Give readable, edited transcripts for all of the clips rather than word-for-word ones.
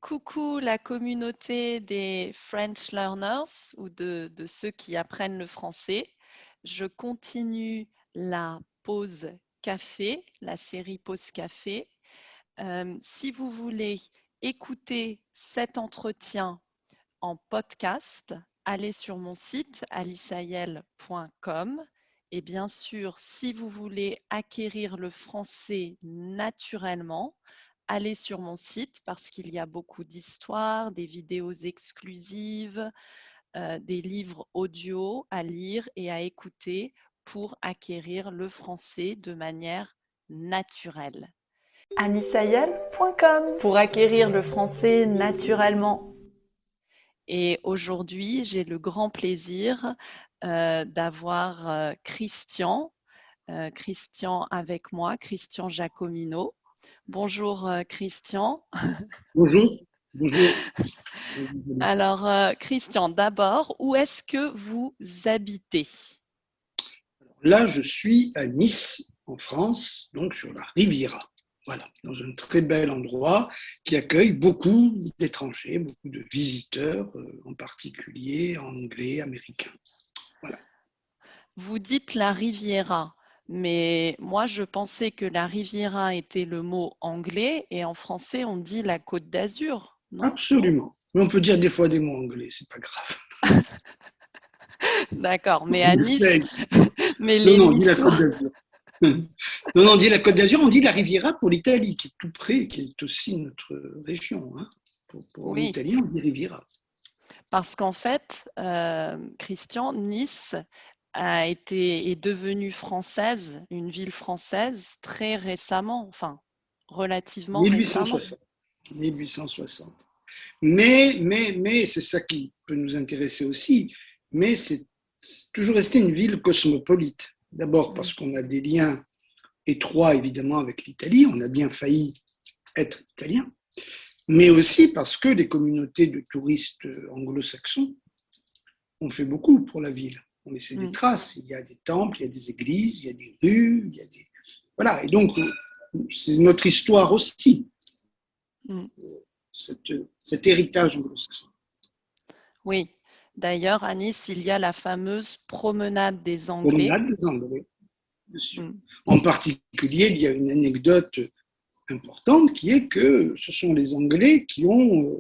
Coucou la communauté des French Learners ou de ceux qui apprennent le français. Je continue la pause café, la série pause café. Si vous voulez écouter cet entretien en podcast, allez sur mon site aliceayel.com. Et bien sûr, si vous voulez acquérir le français naturellement, allez sur mon site parce qu'il y a beaucoup d'histoires, des vidéos exclusives, des livres audio à lire et à écouter pour acquérir le français de manière naturelle. aliceayel.com pour acquérir le français naturellement. Et aujourd'hui, j'ai le grand plaisir d'avoir Christian avec moi, Christian Giacomino. Bonjour Christian. Bonjour. Bonjour. Alors Christian, d'abord, où est-ce que vous habitez? Là, je suis à Nice, en France, donc sur la Riviera. Voilà, dans un très bel endroit qui accueille beaucoup d'étrangers, beaucoup de visiteurs, en particulier anglais, américains. Voilà. Vous dites la Riviera, mais moi je pensais que la Riviera était le mot anglais et en français on dit la Côte d'Azur, non? Absolument. Mais on peut dire des fois des mots anglais, c'est pas grave. D'accord, mais On à Nice, essaye. mais Non, les non, on dit la Niçois. Côte d'Azur. Non, on dit la Côte d'Azur, on dit la Riviera pour l'Italie, qui est tout près, qui est aussi notre région. Hein. En Oui, italien, on dit Riviera. parce qu'en fait, Christian, Nice est devenue française, une ville française très récemment, enfin relativement récemment. 1860. 1860. Mais c'est ça qui peut nous intéresser aussi, mais c'est toujours resté une ville cosmopolite. D'abord parce qu'on a des liens étroits, évidemment, avec l'Italie, on a bien failli être italien, mais aussi parce que les communautés de touristes anglo-saxons ont fait beaucoup pour la ville. On laissé des traces, il y a des temples, il y a des églises, il y a des rues, il y a des... Voilà, et donc c'est notre histoire aussi. Cet héritage anglo-saxon. Oui, d'ailleurs, à Nice, il y a la fameuse promenade des Anglais. Promenade des Anglais, bien sûr. En particulier, il y a une anecdote importante qui est que ce sont les Anglais qui ont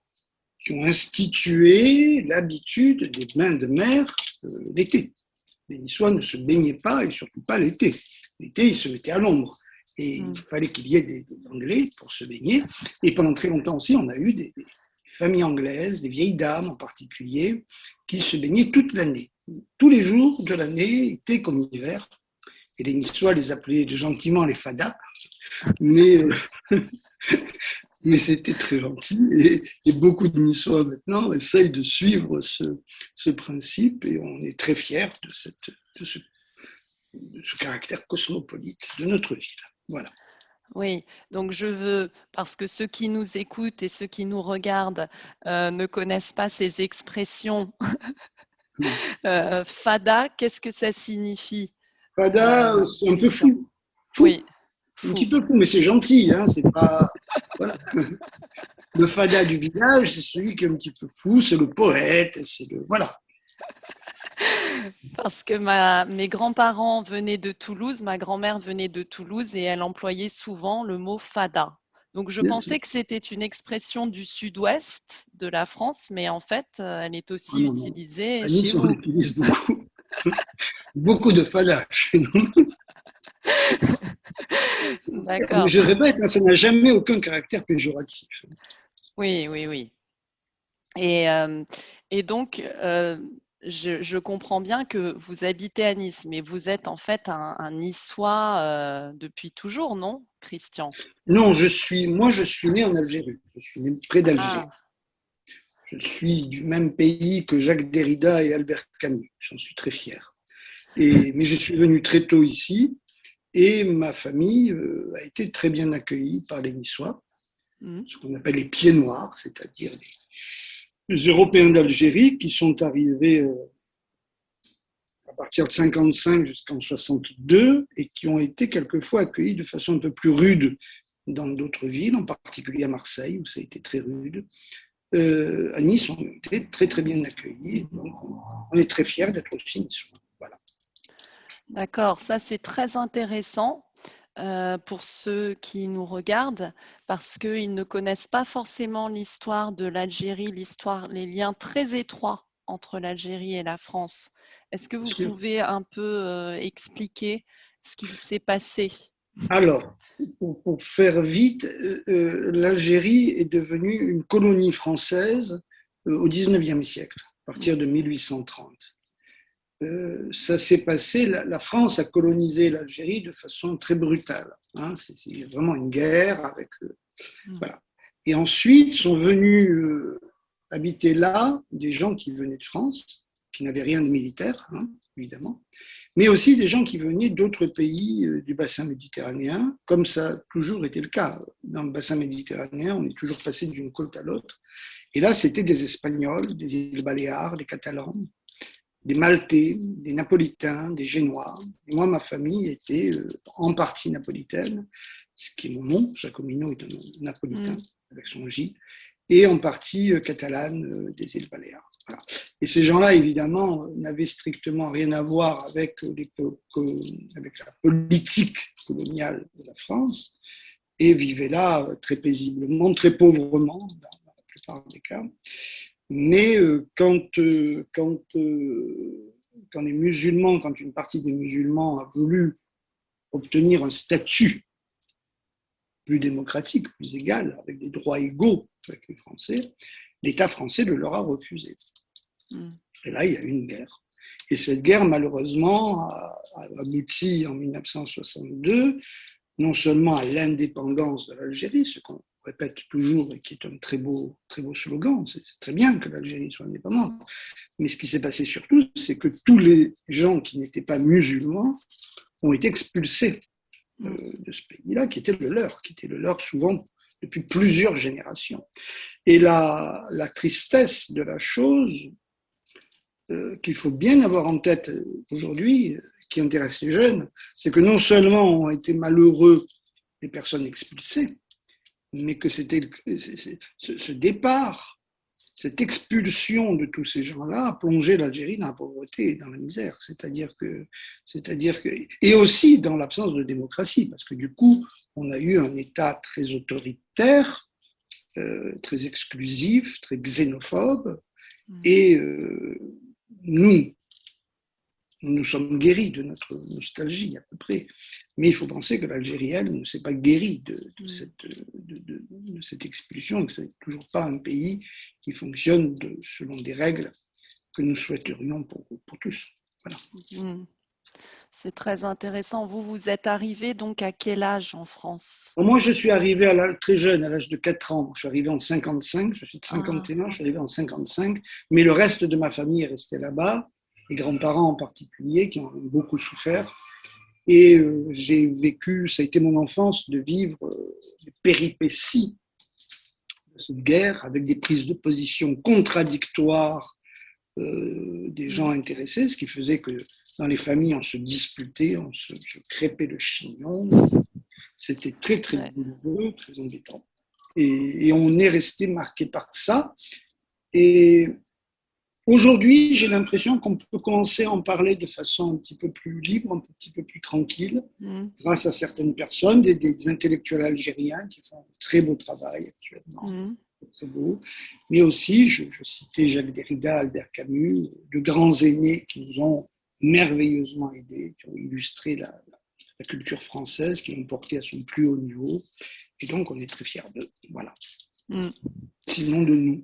institué l'habitude des bains de mer l'été. Les Niçois ne se baignaient pas, et surtout pas l'été. L'été, ils se mettaient à l'ombre. Et il fallait qu'il y ait des Anglais pour se baigner. Et pendant très longtemps aussi, on a eu des familles anglaises, des vieilles dames en particulier, qui se baignaient toute l'année. Tous les jours de l'année, été comme hiver. Et les Niçois les appelaient gentiment les fadas. Mais c'était très gentil. Et beaucoup de Niçois maintenant essayent de suivre ce principe. Et on est très fiers de ce caractère cosmopolite de notre ville. Voilà. Oui, donc je veux, parce que ceux qui nous écoutent et ceux qui nous regardent ne connaissent pas ces expressions. Fada, qu'est-ce que ça signifie? Fada, c'est un peu fou. Oui, un fou. petit peu fou, mais c'est gentil. Hein, c'est pas... voilà. Le fada du village, c'est celui qui est un petit peu fou, c'est le poète, c'est le... Voilà. Parce que mes grands-parents venaient de Toulouse, ma grand-mère venait de Toulouse et elle employait souvent le mot fada. Donc je pensais que c'était une expression du sud-ouest de la France, mais en fait, elle est aussi utilisée à chez Nice, on vous. utilise beaucoup. Beaucoup de fada chez nous. D'accord. Mais je répète, ça n'a jamais aucun caractère péjoratif. Oui, oui, oui. Et donc, je comprends bien que vous habitez à Nice, mais vous êtes en fait un Niçois depuis toujours, non, Christian? Non, je suis né en Algérie. Je suis né près d'Alger. Ah, Je suis du même pays que Jacques Derrida et Albert Camus. J'en suis très fier. Mais je suis venu très tôt ici et ma famille a été très bien accueillie par les Niçois, ce qu'on appelle les pieds noirs, c'est-à-dire les Européens d'Algérie qui sont arrivés à partir de 55 jusqu'en 62 et qui ont été quelquefois accueillis de façon un peu plus rude dans d'autres villes, en particulier à Marseille, où ça a été très rude. À Nice, on était très très bien accueillis. Donc on est très fiers d'être aussi niçois. Voilà. D'accord, ça c'est très intéressant pour ceux qui nous regardent parce qu'ils ne connaissent pas forcément l'histoire de l'Algérie, les liens très étroits entre l'Algérie et la France. Est-ce que vous pouvez un peu expliquer ce qu'il s'est passé? Alors, pour faire vite, l'Algérie est devenue une colonie française au XIXe siècle, à partir de 1830. Ça s'est passé, la France a colonisé l'Algérie de façon très brutale. Hein, c'est vraiment une guerre avec. Voilà. Et ensuite sont venus habiter là des gens qui venaient de France, qui n'avaient rien de militaire, hein, évidemment, mais aussi des gens qui venaient d'autres pays du bassin méditerranéen, comme ça a toujours été le cas. Dans le bassin méditerranéen, on est toujours passé d'une côte à l'autre. Et là, c'était des Espagnols, des îles Baléares, des Catalans, des Maltais, des Napolitains, des Génois. Et moi, ma famille était en partie napolitaine, ce qui est mon nom, Jacomino est un nom napolitain, avec son J, et en partie catalane des îles Baléares. Voilà. Et ces gens-là, évidemment, n'avaient strictement rien à voir avec la politique coloniale de la France et vivaient là très paisiblement, très pauvrement, dans la plupart des cas. Mais quand les musulmans, quand une partie des musulmans a voulu obtenir un statut plus démocratique, plus égal, avec des droits égaux avec les Français, l'État français le leur a refusé. Et là, il y a eu une guerre. Et cette guerre, malheureusement, a abouti en 1962, non seulement à l'indépendance de l'Algérie, ce qu'on répète toujours et qui est un très beau slogan, c'est très bien que l'Algérie soit indépendante, mais ce qui s'est passé surtout, c'est que tous les gens qui n'étaient pas musulmans ont été expulsés de ce pays-là, qui était le leur souvent depuis plusieurs générations. Et la tristesse de la chose, qu'il faut bien avoir en tête aujourd'hui, qui intéresse les jeunes, c'est que non seulement ont été malheureux les personnes expulsées, mais que c'était ce départ, cette expulsion de tous ces gens-là a plongé l'Algérie dans la pauvreté et dans la misère. C'est-à-dire que, et aussi dans l'absence de démocratie, parce que du coup, on a eu un État très autoritaire, très exclusif, très xénophobe, et nous sommes guéris de notre nostalgie à peu près. Mais il faut penser que l'Algérie, elle, ne s'est pas guérie de cette expulsion, et que ce n'est toujours pas un pays qui fonctionne selon des règles que nous souhaiterions pour tous. Voilà. C'est très intéressant. Vous êtes arrivé donc à quel âge en France? Moi, je suis arrivé très jeune, à l'âge de 4 ans. Je suis arrivé en 55, je suis de 51, je suis arrivé en 55, mais le reste de ma famille est resté là-bas. Les grands-parents en particulier, qui ont beaucoup souffert. Et j'ai vécu, ça a été mon enfance, de vivre les péripéties de cette guerre, avec des prises de position contradictoires des gens intéressés, ce qui faisait que dans les familles, on se disputait, on se crêpait le chignon. C'était très, très douloureux, très embêtant. Et on est resté marqué par ça. Et aujourd'hui, j'ai l'impression qu'on peut commencer à en parler de façon un petit peu plus libre, un petit peu plus tranquille, grâce à certaines personnes, des intellectuels algériens qui font un très beau travail actuellement, très beau. Mais aussi, je citais Jacques Derrida, Albert Camus, de grands aînés qui nous ont merveilleusement aidés, qui ont illustré la culture française, qui l'ont portée à son plus haut niveau. Et donc, on est très fiers d'eux. Voilà. Sinon de nous.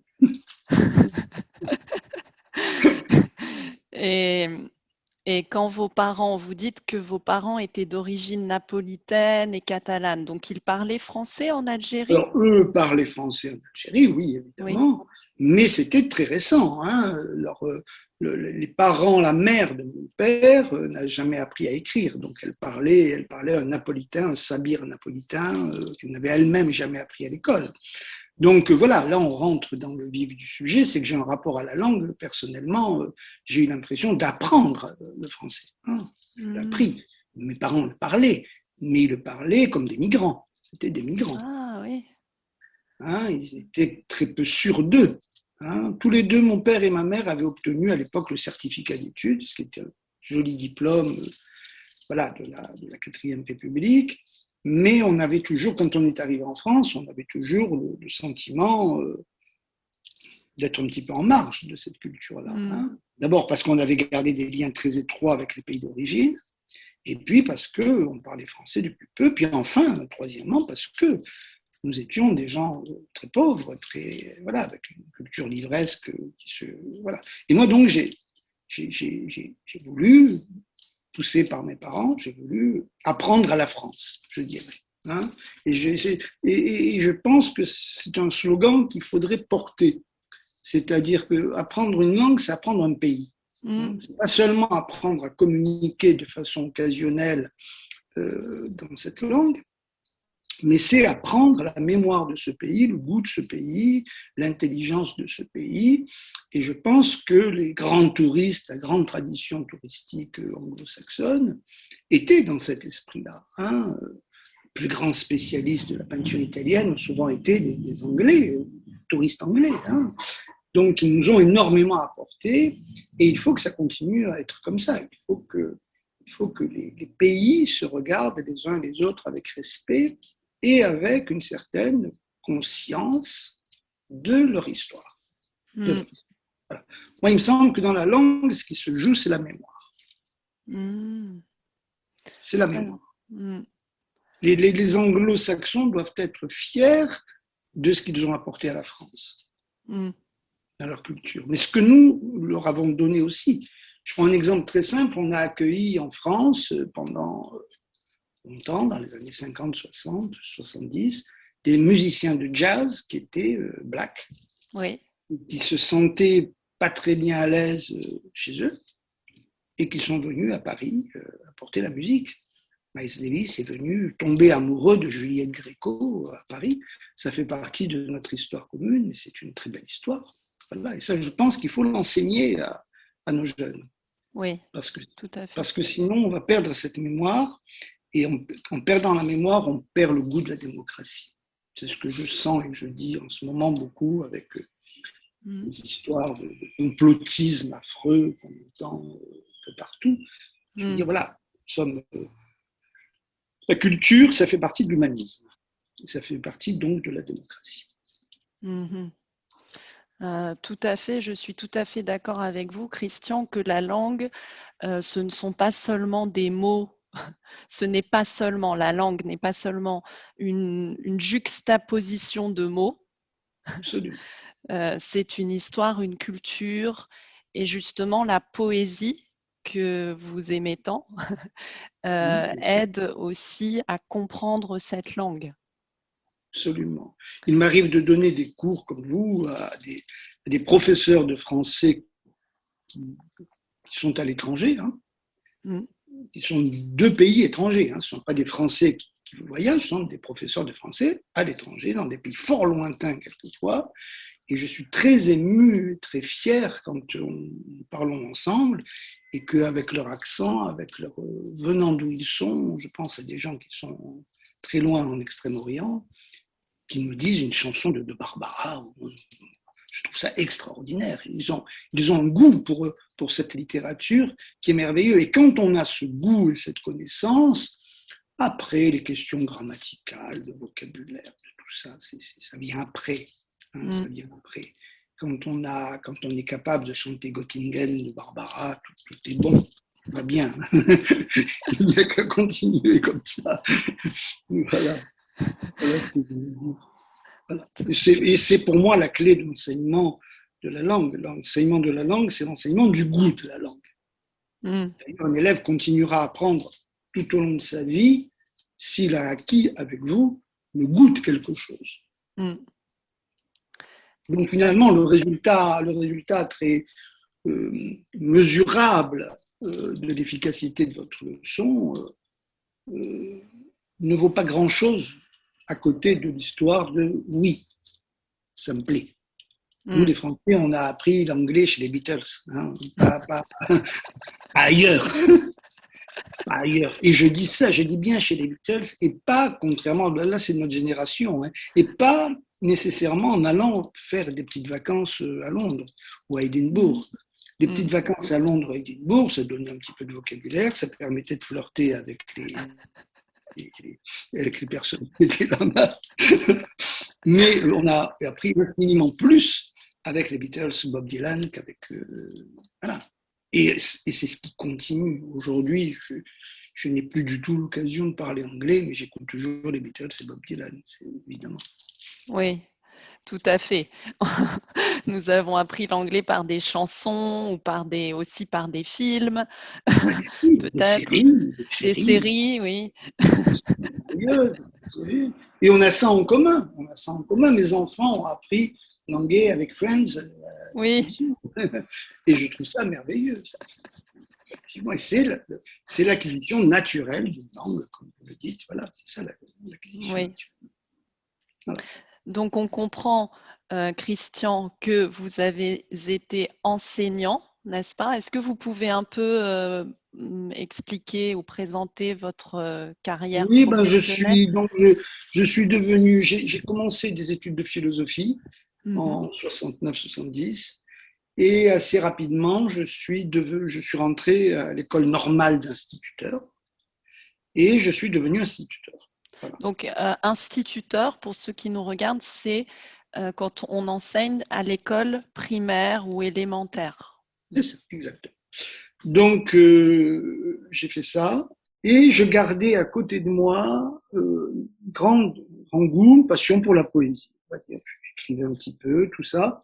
Et quand vous dites que vos parents étaient d'origine napolitaine et catalane, donc ils parlaient français en Algérie? Alors, eux parlaient français en Algérie, oui, évidemment, mais c'était très récent. Hein. Les parents, la mère de mon père n'a jamais appris à écrire, donc elle parlait un napolitain, un sabir napolitain, qu'elle n'avait elle-même jamais appris à l'école. Donc voilà, là on rentre dans le vif du sujet, c'est que j'ai un rapport à la langue. Personnellement, j'ai eu l'impression d'apprendre le français. J'ai appris. Mes parents le parlaient, mais ils le parlaient comme des migrants. C'était des migrants. Ah oui. Hein, ils étaient très peu sûrs d'eux. Hein. Tous les deux, mon père et ma mère, avaient obtenu à l'époque le certificat d'études, ce qui était un joli diplôme voilà, de la 4e République. Mais on avait toujours, quand on est arrivé en France, on avait toujours le sentiment d'être un petit peu en marge de cette culture-là. Hein. D'abord parce qu'on avait gardé des liens très étroits avec les pays d'origine, et puis parce qu'on parlait français depuis peu, puis enfin, troisièmement, parce que nous étions des gens très pauvres, très, voilà, avec une culture livresque voilà. Et moi, donc, j'ai voulu, poussé par mes parents, j'ai voulu apprendre à la France, je dirais. Hein. Et je pense que c'est un slogan qu'il faudrait porter. C'est-à-dire qu'apprendre une langue, c'est apprendre un pays. C'est pas seulement apprendre à communiquer de façon occasionnelle dans cette langue, mais c'est apprendre la mémoire de ce pays, le goût de ce pays, l'intelligence de ce pays. Et je pense que les grands touristes, la grande tradition touristique anglo-saxonne, étaient dans cet esprit-là. Hein. Les plus grands spécialistes de la peinture italienne ont souvent été des Anglais, des touristes anglais. Hein. Donc, ils nous ont énormément apporté, et il faut que ça continue à être comme ça. Il faut que les pays se regardent les uns les autres avec respect et avec une certaine conscience de leur histoire. Voilà. Moi, il me semble que dans la langue, ce qui se joue, c'est la mémoire. C'est la mémoire. Les anglo-saxons doivent être fiers de ce qu'ils ont apporté à la France, à leur culture. Mais ce que nous leur avons donné aussi. Je prends un exemple très simple. On a accueilli en France pendant longtemps, dans les années 50, 60, 70, des musiciens de jazz qui étaient blacks, oui. qui se sentaient pas très bien à l'aise chez eux et qui sont venus à Paris apporter la musique. Miles Davis est venu tomber amoureux de Juliette Gréco à Paris. Ça fait partie de notre histoire commune et c'est une très belle histoire. Voilà. Et ça, je pense qu'il faut l'enseigner à nos jeunes. Oui, tout à fait. Parce que sinon, on va perdre cette mémoire. Et en perdant la mémoire, on perd le goût de la démocratie. C'est ce que je sens et que je dis en ce moment beaucoup avec des histoires de complotisme affreux qu'on entend un peu partout. Je veux dire, voilà, la culture, ça fait partie de l'humanisme. Et ça fait partie donc de la démocratie. Tout à fait, je suis tout à fait d'accord avec vous, Christian, que la langue, ce ne sont pas seulement des mots. La langue n'est pas seulement une juxtaposition de mots. Absolument. C'est une histoire, une culture et justement la poésie que vous aimez tant aide aussi à comprendre cette langue. Absolument. Il m'arrive de donner des cours comme vous à des professeurs de français qui sont à l'étranger, hein. Qui sont de pays étrangers. Hein. Ce ne sont pas des Français qui voyagent, ce sont des professeurs de français à l'étranger, dans des pays fort lointains quelquefois. Et je suis très ému, très fier quand nous parlons ensemble et qu'avec leur accent, venant d'où ils sont, je pense à des gens qui sont très loin en Extrême-Orient, qui nous disent une chanson de Barbara. Je trouve ça extraordinaire. Ils ont un goût pour cette littérature qui est merveilleux. Et quand on a ce goût et cette connaissance, après, les questions grammaticales, de vocabulaire, de tout ça, ça vient après. Hein, ça vient après. Quand on est capable de chanter Göttingen de Barbara, tout est bon, tout va bien. Il n'y a qu'à continuer comme ça. Voilà ce que je veux dire. Voilà. Et c'est pour moi la clé de l'enseignement de la langue. L'enseignement de la langue, c'est l'enseignement du goût de la langue. Un élève continuera à apprendre tout au long de sa vie s'il a acquis avec vous le goût de quelque chose. Donc finalement, le résultat très mesurable de l'efficacité de votre leçon ne vaut pas grand-chose à côté de l'histoire de « oui, ça me plaît ». Nous, les Français, on a appris l'anglais chez les Beatles, hein, pas ailleurs. ailleurs. Et je dis ça, je dis bien chez les Beatles, et pas, contrairement, là c'est notre génération, hein, et pas nécessairement en allant faire des petites vacances à Londres ou à Édimbourg. Les petites vacances à Londres ou à Édimbourg, ça donnait un petit peu de vocabulaire, ça permettait de flirter avec les personnes qui étaient là-bas. Mais on a appris infiniment plus avec les Beatles, Bob Dylan, qu'avec... voilà. Et c'est ce qui continue. Aujourd'hui, je n'ai plus du tout l'occasion de parler anglais, mais j'écoute toujours les Beatles et Bob Dylan, évidemment. Oui, tout à fait. Nous avons appris l'anglais par des chansons ou aussi par des films, peut-être. Des séries, oui. Et on a ça en commun. On a ça en commun. Mes enfants ont appris l'anglais avec Friends. Oui. Et je trouve ça merveilleux. Effectivement, et c'est l'acquisition naturelle d'une langue, comme vous le dites. Voilà, c'est ça l'acquisition Oui. naturelle. Voilà. Donc, on comprend, Christian, que vous avez été enseignant, n'est-ce pas? Est-ce que vous pouvez un peu expliquer ou présenter votre carrière Oui, professionnelle? je suis devenu, j'ai commencé des études de philosophie en 69-70 et assez rapidement, je suis rentré à l'école normale d'instituteur et je suis devenu instituteur. Voilà. Donc, instituteur, pour ceux qui nous regardent, c'est quand on enseigne à l'école primaire ou élémentaire. C'est ça, exactement. Donc, j'ai fait ça et je gardais à côté de moi grand goût, passion pour la poésie. J'écrivais un petit peu, tout ça.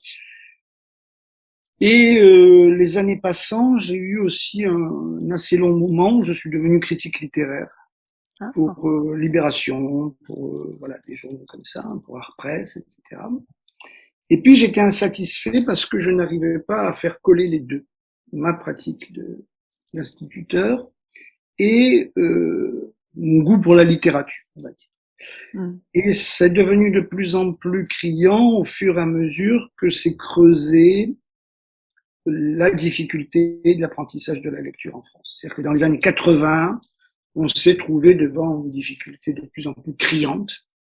Et les années passant, j'ai eu aussi un assez long moment où je suis devenu critique littéraire pour Libération, pour voilà, des journaux comme ça, pour Art Press, etc. Et puis j'étais insatisfait parce que je n'arrivais pas à faire coller les deux, ma pratique d'instituteur et mon goût pour la littérature, on va dire. Et c'est devenu de plus en plus criant au fur et à mesure que c'est creusé la difficulté de l'apprentissage de la lecture en France. C'est-à-dire que dans les années 80, on s'est trouvé devant une difficulté de plus en plus criante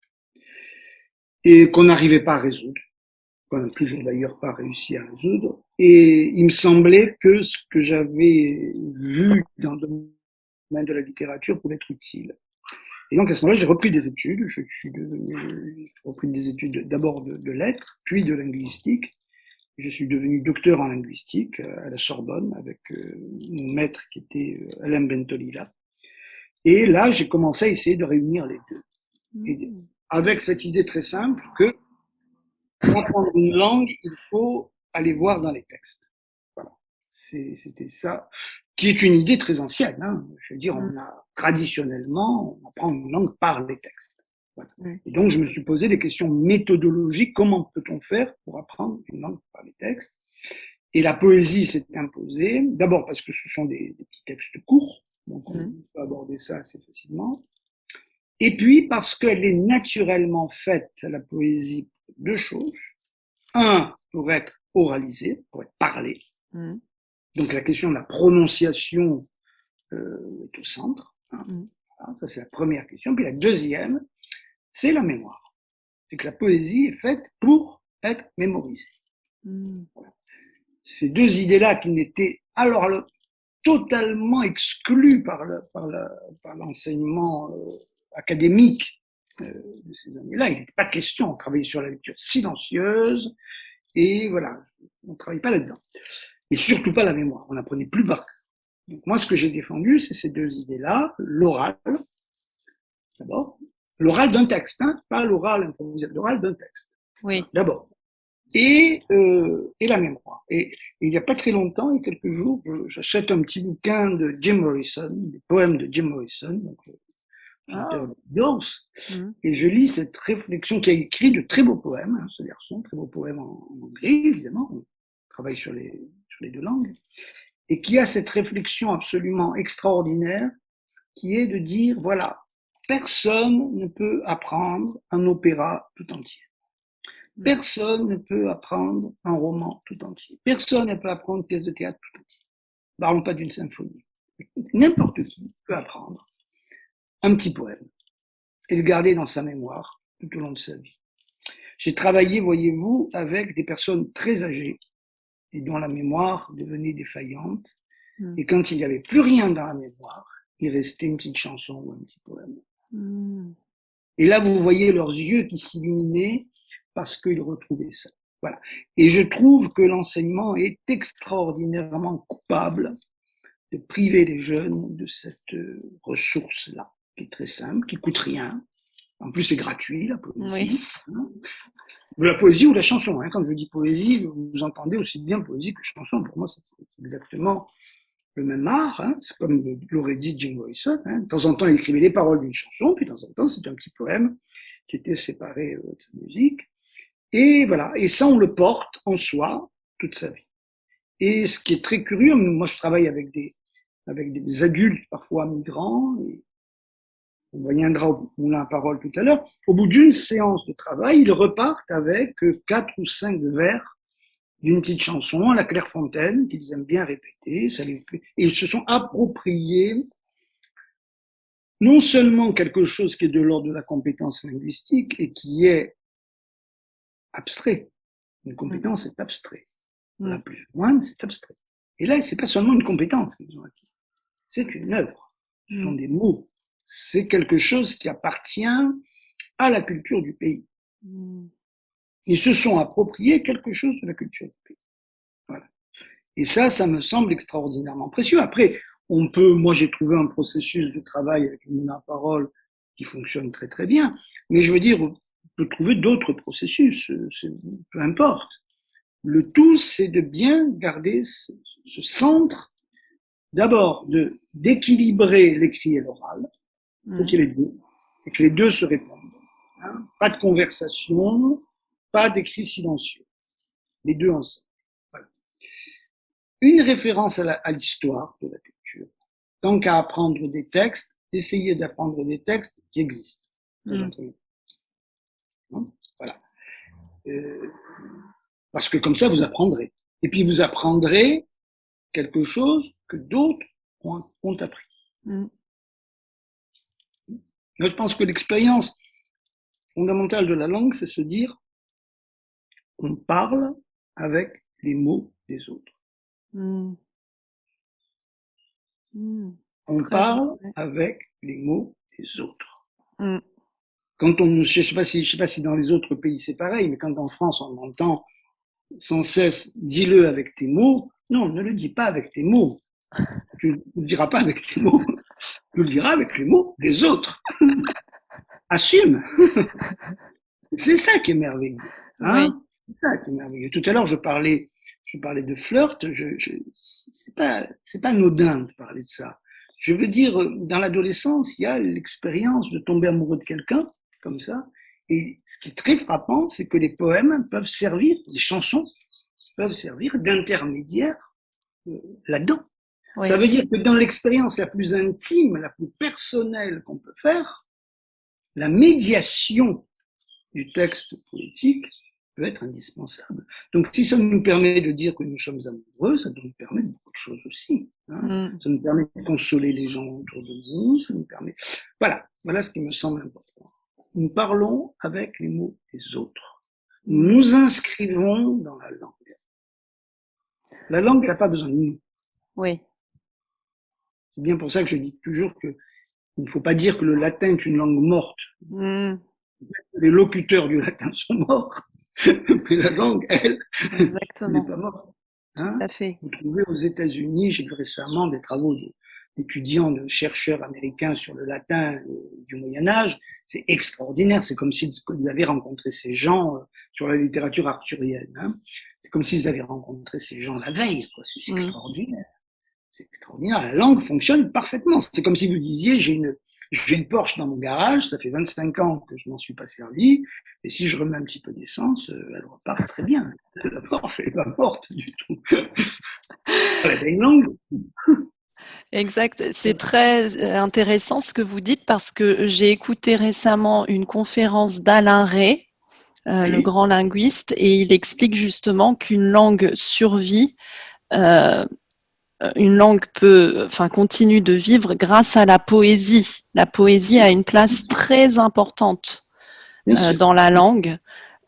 et qu'on n'arrivait pas à résoudre, qu'on n'a toujours d'ailleurs pas réussi à résoudre. Et il me semblait que ce que j'avais vu dans le domaine de la littérature pouvait être utile. Et donc à ce moment-là, j'ai repris des études. J'ai repris des études d'abord de lettres, puis de linguistique. Je suis devenu docteur en linguistique à la Sorbonne avec mon maître qui était Alain Bentolila. Et là, j'ai commencé à essayer de réunir les deux. Et avec cette idée très simple que pour apprendre une langue, il faut aller voir dans les textes. Voilà. C'était ça, qui est une idée très ancienne. Hein. Je veux dire, traditionnellement, on apprend une langue par les textes. Voilà. Et donc, je me suis posé des questions méthodologiques. Comment peut-on faire pour apprendre une langue par les textes? Et la poésie s'est imposée, d'abord parce que ce sont des petits textes courts, donc on peut aborder ça assez facilement. Et puis parce qu'elle est naturellement faite, la poésie, pour deux choses. Un, pour être oralisée, pour être parlée. Donc la question de la prononciation est au centre. Hein. Voilà, ça, c'est la première question. Puis la deuxième, c'est la mémoire. C'est que la poésie est faite pour être mémorisée. Voilà. Ces deux idées-là qui n'étaient alors totalement exclues par l'enseignement académique de ces années-là. Il n'était pas question, on travaillait sur la lecture silencieuse et voilà, on ne travaillait pas là-dedans. Et surtout pas la mémoire, on n'apprenait plus par cœur. Donc moi, ce que j'ai défendu, c'est ces deux idées-là, l'oral, d'abord, l'oral d'un texte, hein, pas l'oral improvisé, l'oral d'un texte. Oui. D'abord. Et la mémoire. Et il n'y a pas très longtemps, il y a quelques jours, j'achète un petit bouquin de Jim Morrison, des poèmes de Jim Morrison, donc chanteur de Doors, et je lis cette réflexion qui a écrit de très beaux poèmes, hein, ce garçon, très beaux poèmes en anglais, évidemment, on travaille sur les deux langues, et qui a cette réflexion absolument extraordinaire, qui est de dire, voilà, personne ne peut apprendre un opéra tout entier. Personne ne peut apprendre un roman tout entier. Personne ne peut apprendre une pièce de théâtre tout entier. Parlons pas d'une symphonie. N'importe qui peut apprendre un petit poème et le garder dans sa mémoire tout au long de sa vie. J'ai travaillé, voyez-vous, avec des personnes très âgées et dont la mémoire devenait défaillante. Et quand il n'y avait plus rien dans la mémoire, il restait une petite chanson ou un petit poème. Et là, vous voyez leurs yeux qui s'illuminaient parce qu'ils retrouvaient ça. Voilà. Et je trouve que l'enseignement est extraordinairement coupable de priver les jeunes de cette ressource-là, qui est très simple, qui coûte rien. En plus, c'est gratuit, la poésie. Oui. La poésie ou la chanson. Quand je dis poésie, vous entendez aussi bien poésie que chanson. Pour moi, c'est exactement le même art. C'est comme l'aurait dit Jim Morrison. De temps en temps, il écrivait les paroles d'une chanson, puis de temps en temps, c'était un petit poème qui était séparé de sa musique. Et voilà. Et ça, on le porte en soi toute sa vie. Et ce qui est très curieux, moi, je travaille avec des adultes, parfois migrants, et on reviendra au moulin à parole tout à l'heure. Au bout d'une séance de travail, ils repartent avec 4 ou 5 vers d'une petite chanson à la Clairefontaine qu'ils aiment bien répéter. Et ils se sont appropriés non seulement quelque chose qui est de l'ordre de la compétence linguistique et qui est abstrait. Une compétence est abstrait. La plus ou moins, c'est abstrait. Et là, c'est pas seulement une compétence qu'ils ont acquis. C'est une œuvre. Ce sont des mots. C'est quelque chose qui appartient à la culture du pays. Ils se sont appropriés quelque chose de la culture du pays. Voilà. Et ça me semble extraordinairement précieux. Après, moi j'ai trouvé un processus de travail avec une parole qui fonctionne très très bien. Mais je veux dire, on peut trouver d'autres processus. Peu importe. Le tout, c'est de bien garder ce centre, d'abord d'équilibrer l'écrit et l'oral, faut qu'il y ait les deux, et que les deux se répondent. Pas de conversation, pas d'écrit silencieux. Les deux ensemble. Voilà. Une référence à l'histoire de la culture. Tant qu'à apprendre des textes, essayez d'apprendre des textes qui existent. Voilà. Parce que comme ça, vous apprendrez. Et puis, vous apprendrez quelque chose que d'autres ont appris. Moi, je pense que l'expérience fondamentale de la langue, c'est se dire qu'on parle avec les mots des autres. On parle avec les mots des autres. Quand je sais pas si dans les autres pays c'est pareil, mais quand en France on entend sans cesse, dis-le avec tes mots. Non, ne le dis pas avec tes mots. Tu ne le diras pas avec tes mots. Tu le diras avec les mots des autres. Assume. C'est ça qui est merveilleux. Oui. C'est ça qui est merveilleux. Tout à l'heure, je parlais de flirt. C'est pas anodin de parler de ça. Je veux dire, dans l'adolescence, il y a l'expérience de tomber amoureux de quelqu'un, comme ça. Et ce qui est très frappant, c'est que les poèmes peuvent servir, les chansons peuvent servir d'intermédiaire là-dedans. Oui. Ça veut dire que dans l'expérience la plus intime, la plus personnelle qu'on peut faire, la médiation du texte poétique peut être indispensable. Donc, si ça nous permet de dire que nous sommes amoureux, ça nous permet de beaucoup de choses aussi. Ça nous permet de consoler les gens autour de nous, ça nous permet... Voilà ce qui me semble important. Nous parlons avec les mots des autres. Nous nous inscrivons dans la langue. La langue n'a pas besoin de nous. Oui. C'est bien pour ça que je dis toujours qu'il ne faut pas dire que le latin est une langue morte. Les locuteurs du latin sont morts, mais la langue, elle, n'est pas morte. Tout à fait. Vous trouvez aux États-Unis, j'ai vu récemment des travaux d'étudiants, de chercheurs américains sur le latin du Moyen-Âge. C'est extraordinaire. C'est comme s'ils avaient rencontré ces gens sur la littérature arthurienne. C'est comme s'ils avaient rencontré ces gens la veille. C'est extraordinaire. C'est extraordinaire. La langue fonctionne parfaitement. C'est comme si vous disiez, j'ai une Porsche dans mon garage, ça fait 25 ans que je m'en suis pas servi, et si je remets un petit peu d'essence, elle repart très bien. La Porsche n'est pas morte du tout. Elle a une langue. Exact. C'est très intéressant ce que vous dites parce que j'ai écouté récemment une conférence d'Alain Rey, le grand linguiste, et il explique justement qu'une langue survit une langue continue de vivre grâce à la poésie. La poésie a une place très importante dans la langue,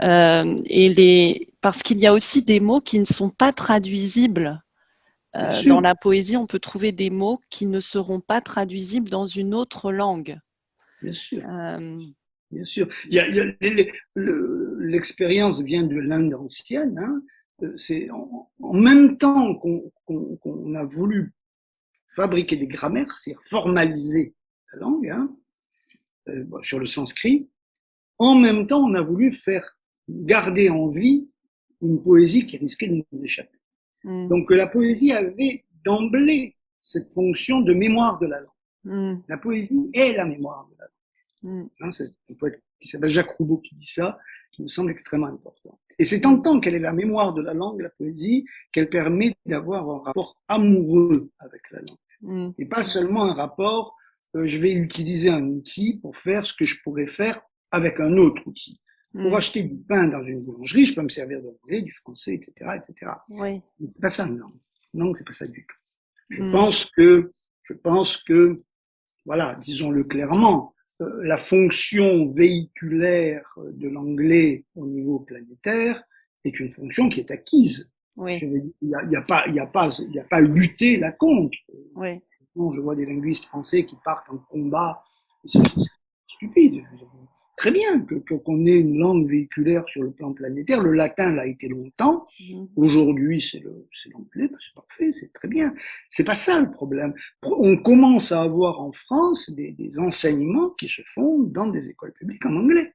parce qu'il y a aussi des mots qui ne sont pas traduisibles. Dans la poésie, on peut trouver des mots qui ne seront pas traduisibles dans une autre langue. Bien sûr. Bien sûr. L'expérience vient de l'Inde ancienne. Hein. C'est en même temps qu'on a voulu fabriquer des grammaires, c'est-à-dire formaliser la langue, hein, sur le sanskrit, en même temps on a voulu faire garder en vie une poésie qui risquait de nous échapper. Donc la poésie avait d'emblée cette fonction de mémoire de la langue. La poésie est la mémoire de la langue. Hein, c'est un poète qui s'appelle Jacques Roubaud qui dit ça, qui me semble extrêmement important. Et c'est en tant qu'elle est la mémoire de la langue, la poésie, qu'elle permet d'avoir un rapport amoureux avec la langue. Et pas seulement un rapport, je vais utiliser un outil pour faire ce que je pourrais faire avec un autre outil. Pour acheter du pain dans une boulangerie, je peux me servir de l'anglais, du français, etc., etc. Oui. Mais c'est pas ça une langue. Une langue, c'est pas ça du tout. Je pense que, voilà, disons-le clairement, la fonction véhiculaire de l'anglais au niveau planétaire est une fonction qui est acquise. Oui. Il y a pas lutter là contre. Oui. Je vois des linguistes français qui partent en combat. C'est stupide. Très bien qu'on ait une langue véhiculaire sur le plan planétaire. Le latin l'a été longtemps. Aujourd'hui, c'est l'anglais. C'est parfait, c'est très bien. C'est pas ça le problème. On commence à avoir en France des enseignements qui se font dans des écoles publiques en anglais.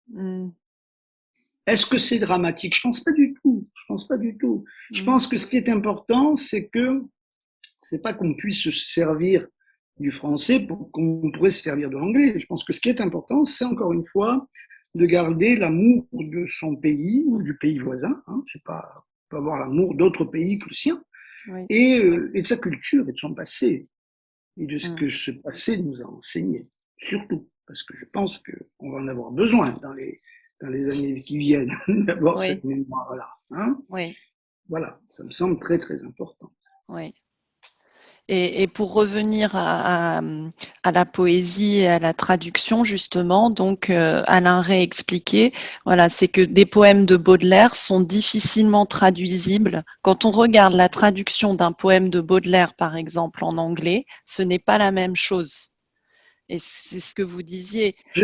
Est-ce que c'est dramatique? Je pense pas du tout. Je pense que ce qui est important, c'est pas qu'on puisse se servir du français pour qu'on pourrait se servir de l'anglais. Je pense que ce qui est important, c'est encore une fois de garder l'amour de son pays ou du pays voisin. Hein, c'est pas avoir l'amour d'autres pays que le sien, et de sa culture et de son passé et de ce que ce passé nous a enseigné. Surtout parce que je pense qu'on va en avoir besoin dans les années qui viennent d'avoir cette mémoire-là. Hein. Voilà, ça me semble très très important. Oui. Et pour revenir à la poésie et à la traduction, justement, donc Alain Ray expliquait, voilà, c'est que des poèmes de Baudelaire sont difficilement traduisibles. Quand on regarde la traduction d'un poème de Baudelaire, par exemple, en anglais, ce n'est pas la même chose. Et c'est ce que vous disiez. Je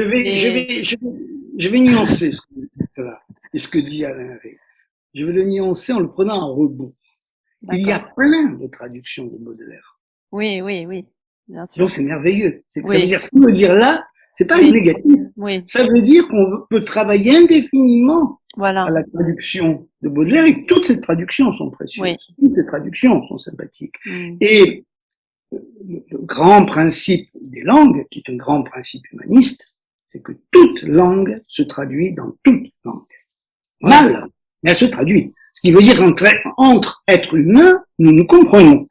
vais nuancer ce que vous dites là, et ce que dit Alain Ray. Je vais le nuancer en le prenant en rebond. Il y a plein de traductions de Baudelaire. Oui, bien sûr. Donc c'est merveilleux. Ça veut dire, ce qu'il veut dire là, c'est pas une négative. Ça veut dire qu'on peut travailler indéfiniment à la traduction de Baudelaire, et toutes ces traductions sont précieuses. Toutes ces traductions sont sympathiques. Et le grand principe des langues, qui est un grand principe humaniste, c'est que toute langue se traduit dans toute langue. Mal, mais elle se traduit. Ce qui veut dire qu'entre êtres humains, nous nous comprenons.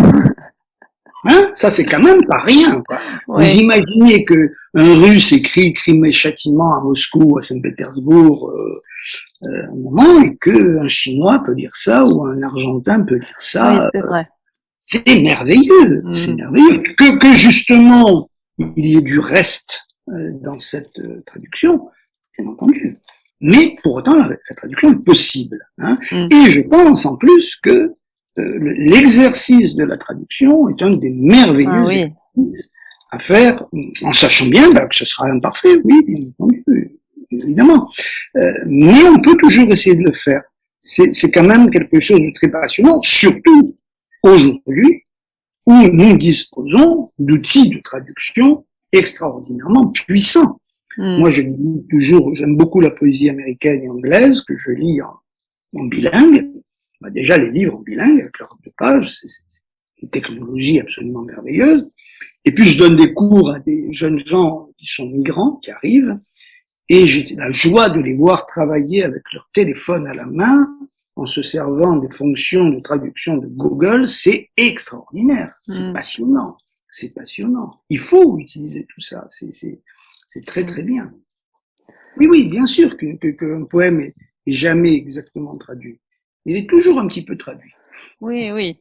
Hein, ça c'est quand même pas rien, quoi. Vous imaginez que un Russe écrit Crime et Châtiment à Moscou, à Saint-Pétersbourg, un moment, et que un Chinois peut lire ça, ou un Argentin peut lire ça. C'est vrai. C'est merveilleux, c'est merveilleux. Que justement, il y ait du reste dans cette traduction, bien entendu. Mais pour autant, la traduction est possible. Hein. Et je pense en plus que l'exercice de la traduction est un des merveilleux exercices à faire, en sachant bien que ce sera imparfait, oui, bien entendu, évidemment. Mais on peut toujours essayer de le faire. C'est quand même quelque chose de très passionnant, surtout aujourd'hui, où nous disposons d'outils de traduction extraordinairement puissants. Moi, je lis toujours, j'aime beaucoup la poésie américaine et anglaise, que je lis en bilingue. Bah, déjà, les livres en bilingue, avec leurs 2 pages, c'est une technologie absolument merveilleuse. Et puis, je donne des cours à des jeunes gens qui sont migrants, qui arrivent, et j'ai la joie de les voir travailler avec leur téléphone à la main, en se servant des fonctions de traduction de Google. C'est extraordinaire, c'est passionnant, c'est passionnant. Il faut utiliser tout ça, c'est très très bien. Oui, bien sûr qu'un poème est jamais exactement traduit. Il est toujours un petit peu traduit. Oui, oui,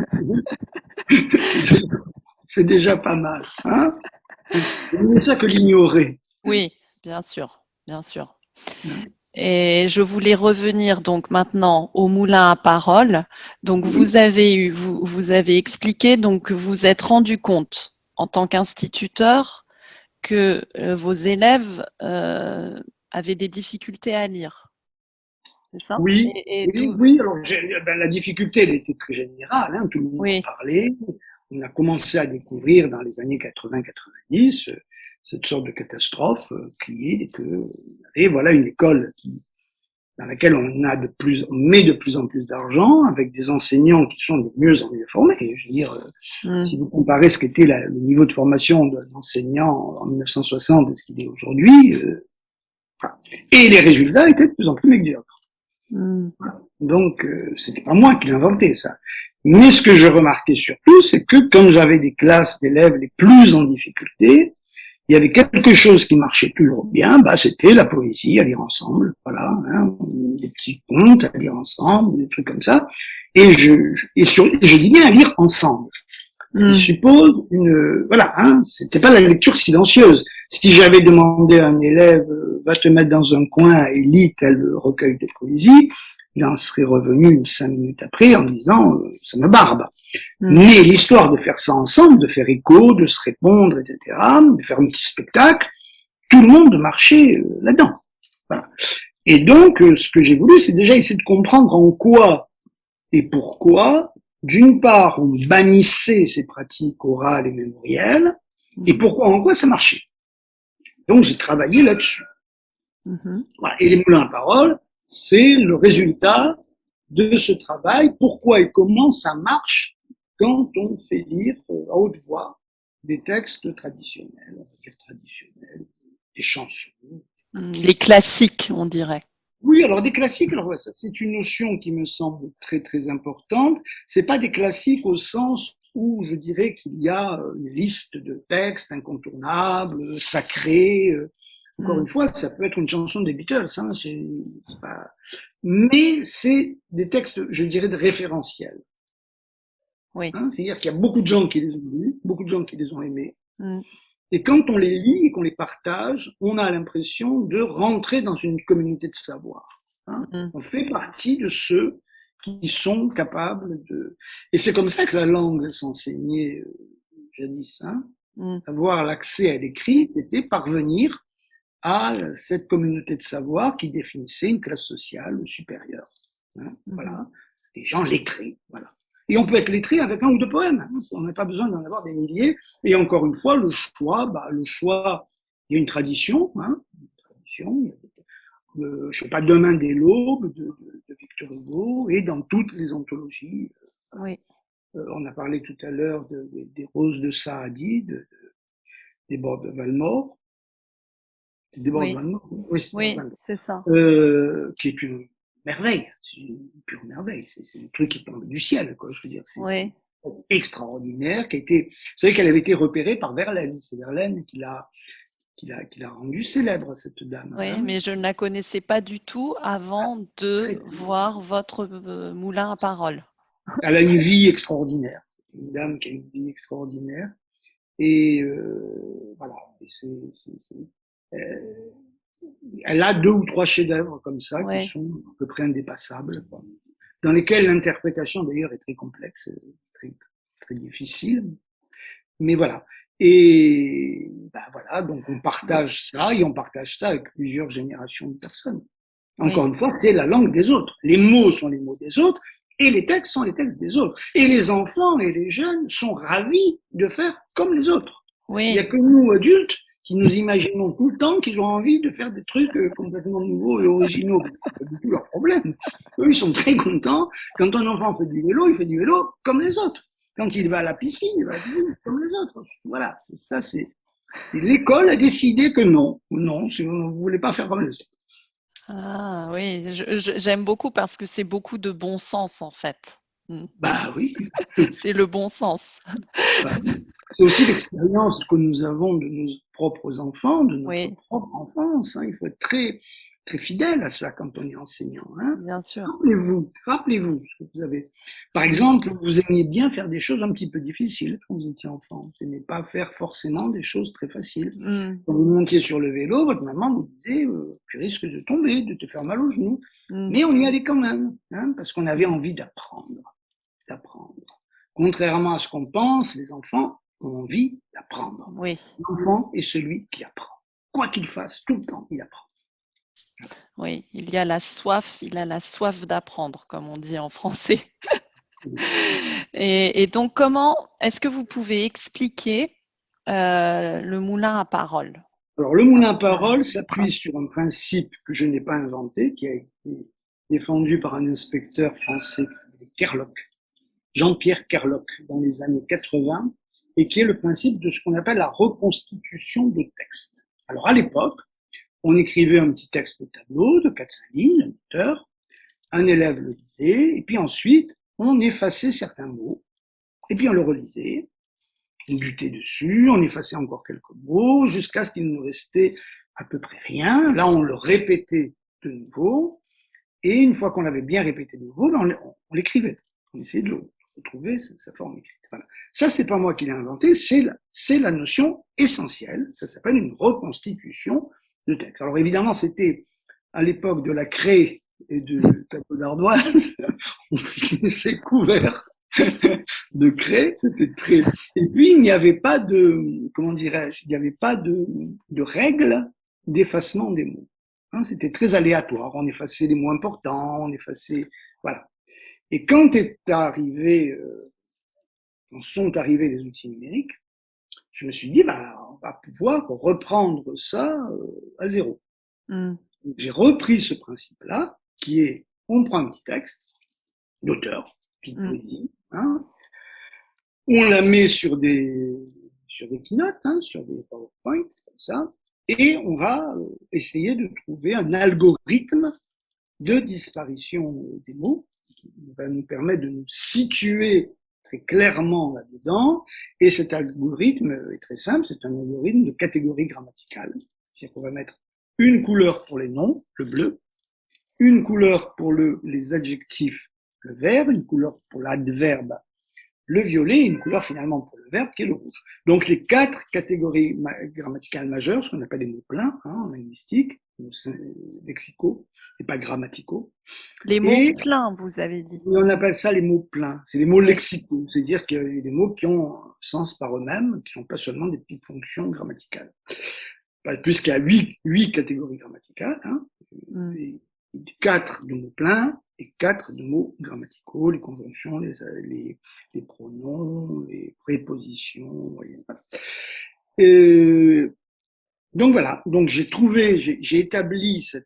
C'est déjà pas mal. Hein? C'est mieux ça que l'ignorer. oui, bien sûr, bien sûr. Hein. Et je voulais revenir donc maintenant au moulin à parole. Donc Oui, vous avez expliqué donc que vous êtes rendu compte en tant qu'instituteur que vos élèves avaient des difficultés à lire, c'est ça? oui, Et oui, d'où? oui. Alors, ben, la difficulté, elle était très générale. Hein, tout le monde en Oui. parlait. On a commencé à découvrir dans les années 80-90 cette sorte de catastrophe qui est que, et voilà, une école dans laquelle on met de plus en plus d'argent, avec des enseignants qui sont de mieux en mieux formés. Je veux dire, Mm. si vous comparez ce qu'était le niveau de formation d'un enseignant en 1960 et ce qu'il est aujourd'hui, voilà. Et les résultats étaient de plus en plus médiocres. Mm. Voilà. Donc, c'était pas moi qui l'ai inventé, ça. Mais ce que je remarquais surtout, c'est que quand j'avais des classes d'élèves les plus en difficulté, il y avait quelque chose qui marchait toujours bien, bah, c'était la poésie à lire ensemble, voilà, hein, des petits contes à lire ensemble, des trucs comme ça. Et je dis bien à lire ensemble. Ce qui suppose voilà, hein, c'était pas la lecture silencieuse. Si j'avais demandé à un élève, va te mettre dans un coin et lis tel recueil de poésie, il en serait revenu 5 minutes après en me disant, ça me barbe. Mais l'histoire de faire ça ensemble, de faire écho, de se répondre, etc., de faire un petit spectacle, tout le monde marchait là-dedans. Voilà. Et donc, ce que j'ai voulu, c'est déjà essayer de comprendre en quoi et pourquoi, d'une part, on bannissait ces pratiques orales et mémorielles, et pourquoi, en quoi ça marchait. Donc, j'ai travaillé là-dessus. Voilà. Et les moulins à parole, c'est le résultat de ce travail, pourquoi et comment ça marche quand on fait lire à haute voix des textes traditionnels, on va dire traditionnels, des chansons. Les classiques, on dirait. Oui, alors des classiques, alors ça c'est une notion qui me semble très très importante. C'est pas des classiques au sens où je dirais qu'il y a une liste de textes incontournables, sacrés. Encore une fois, ça peut être une chanson des Beatles, hein, c'est pas... mais c'est des textes, je dirais, de référentiel. Oui. Hein, c'est-à-dire qu'il y a beaucoup de gens qui les ont lus, beaucoup de gens qui les ont aimés. Et quand on les lit et qu'on les partage, on a l'impression de rentrer dans une communauté de savoir. Hein. On fait partie de ceux qui sont capables de... Et c'est comme ça que la langue s'enseignait jadis. Hein. Avoir l'accès à l'écrit, c'était parvenir à cette communauté de savoir qui définissait une classe sociale supérieure. Hein. Voilà. Les gens lettrés. Voilà. Et on peut être lettré avec un ou deux poèmes. On n'a pas besoin d'en avoir des milliers. Et encore une fois, le choix, il y a une tradition, hein, je sais pas, Demain dès l'aube de Victor Hugo, et dans toutes les anthologies. Oui. On a parlé tout à l'heure des Roses de Saadi, des Bords de Valmore. Des Bords de Valmore. Oui, c'est ça. Qui est une merveille, c'est une pure merveille, c'est le truc qui tombe du ciel, quoi, je veux dire, c'est extraordinaire, qui a été, vous savez qu'elle avait été repérée par Verlaine, c'est Verlaine qui l'a rendue célèbre, cette dame. Oui, hein. mais je ne la connaissais pas du tout avant de voir votre moulin à parole. Elle a une vie extraordinaire, c'est une dame qui a une vie extraordinaire, et voilà, elle a 2 ou 3 chefs-d'œuvre comme ça qui sont à peu près indépassables, quoi, dans lesquels l'interprétation d'ailleurs est très complexe, très, très difficile. Mais voilà. Et ben voilà, donc on partage ça et on partage ça avec plusieurs générations de personnes. Encore une fois, c'est la langue des autres. Les mots sont les mots des autres et les textes sont les textes des autres. Et les enfants et les jeunes sont ravis de faire comme les autres. Il n'y a que nous, adultes, qui nous imaginons tout le temps qu'ils ont envie de faire des trucs complètement nouveaux et originaux. C'est pas du tout leur problème. Eux, ils sont très contents. Quand un enfant fait du vélo, il fait du vélo comme les autres. Quand il va à la piscine, il va à la piscine comme les autres. Voilà, c'est ça, c'est... Et l'école a décidé que non, si vous ne voulez pas faire comme les autres. Ah oui, j'aime beaucoup parce que c'est beaucoup de bon sens en fait. Bah oui. C'est le bon sens. Bah, c'est aussi l'expérience que nous avons de nos propres enfants, de notre propre enfance. Hein. Il faut être très, très fidèle à ça quand on est enseignant. Hein. Bien sûr. Rappelez-vous ce que vous avez. Par exemple, vous aimiez bien faire des choses un petit peu difficiles quand vous étiez enfant. Vous n'aimiez pas faire forcément des choses très faciles. Quand vous montiez sur le vélo, votre maman vous disait tu risques de tomber, de te faire mal aux genoux. Mais on y allait quand même, hein, parce qu'on avait envie d'apprendre. Contrairement à ce qu'on pense, les enfants ont envie d'apprendre. Oui. L'enfant est celui qui apprend. Quoi qu'il fasse, tout le temps, il apprend. Oui, il a la soif d'apprendre, comme on dit en français. Et donc, comment est-ce que vous pouvez expliquer le moulin à parole? Alors, le moulin à parole s'appuie sur un principe que je n'ai pas inventé, qui a été défendu par un inspecteur français qui s'appelait Kerlock, Jean-Pierre Kerlock, dans les années 80, et qui est le principe de ce qu'on appelle la reconstitution de texte. Alors, à l'époque, on écrivait un petit texte au tableau de 4-5 lignes, l'auteur, un élève le lisait, et puis ensuite, on effaçait certains mots, et puis on le relisait, on butait dessus, on effaçait encore quelques mots, jusqu'à ce qu'il ne restait à peu près rien. Là, on le répétait de nouveau, et une fois qu'on l'avait bien répété de nouveau, on l'écrivait. On essayait de retrouver sa forme écrite. Voilà. Ça, c'est pas moi qui l'ai inventé, c'est la notion essentielle. Ça s'appelle une reconstitution de texte. Alors évidemment, c'était à l'époque de la craie et de tableau d'ardoise, on finissait couvert de craie, c'était très. Et puis il n'y avait pas de, comment dirais-je, il n'y avait pas de règles d'effacement des mots. Hein, c'était très aléatoire. On effaçait les mots importants, on effaçait, voilà. Et quand sont arrivés les outils numériques, je me suis dit, on va pouvoir reprendre ça à zéro. Donc, j'ai repris ce principe-là, qui est, on prend un petit texte d'auteur, petite poésie, hein, on la met sur des keynotes, hein, sur des PowerPoint, comme ça, et on va essayer de trouver un algorithme de disparition des mots qui va nous permettre de nous situer très clairement là-dedans. Et cet algorithme est très simple, c'est un algorithme de catégorie grammaticale. C'est-à-dire qu'on va mettre une couleur pour les noms, le bleu, une couleur pour les adjectifs, le vert, une couleur pour l'adverbe, le violet, et une couleur finalement pour le verbe qui est le rouge. Donc les 4 catégories grammaticales majeures, ce qu'on appelle les mots pleins, hein, en linguistique, lexicaux, et pas grammaticaux. Les mots pleins, vous avez dit. On appelle ça les mots pleins, c'est les mots lexicaux, c'est-à-dire qu'il y a des mots qui ont un sens par eux-mêmes, qui sont pas seulement des petites fonctions grammaticales. Puisqu'il y a 8 catégories grammaticales, hein, 4 de mots pleins et 4 de mots grammaticaux, les conjonctions, les pronoms, les prépositions, vous voyez. Donc voilà, donc j'ai établi cette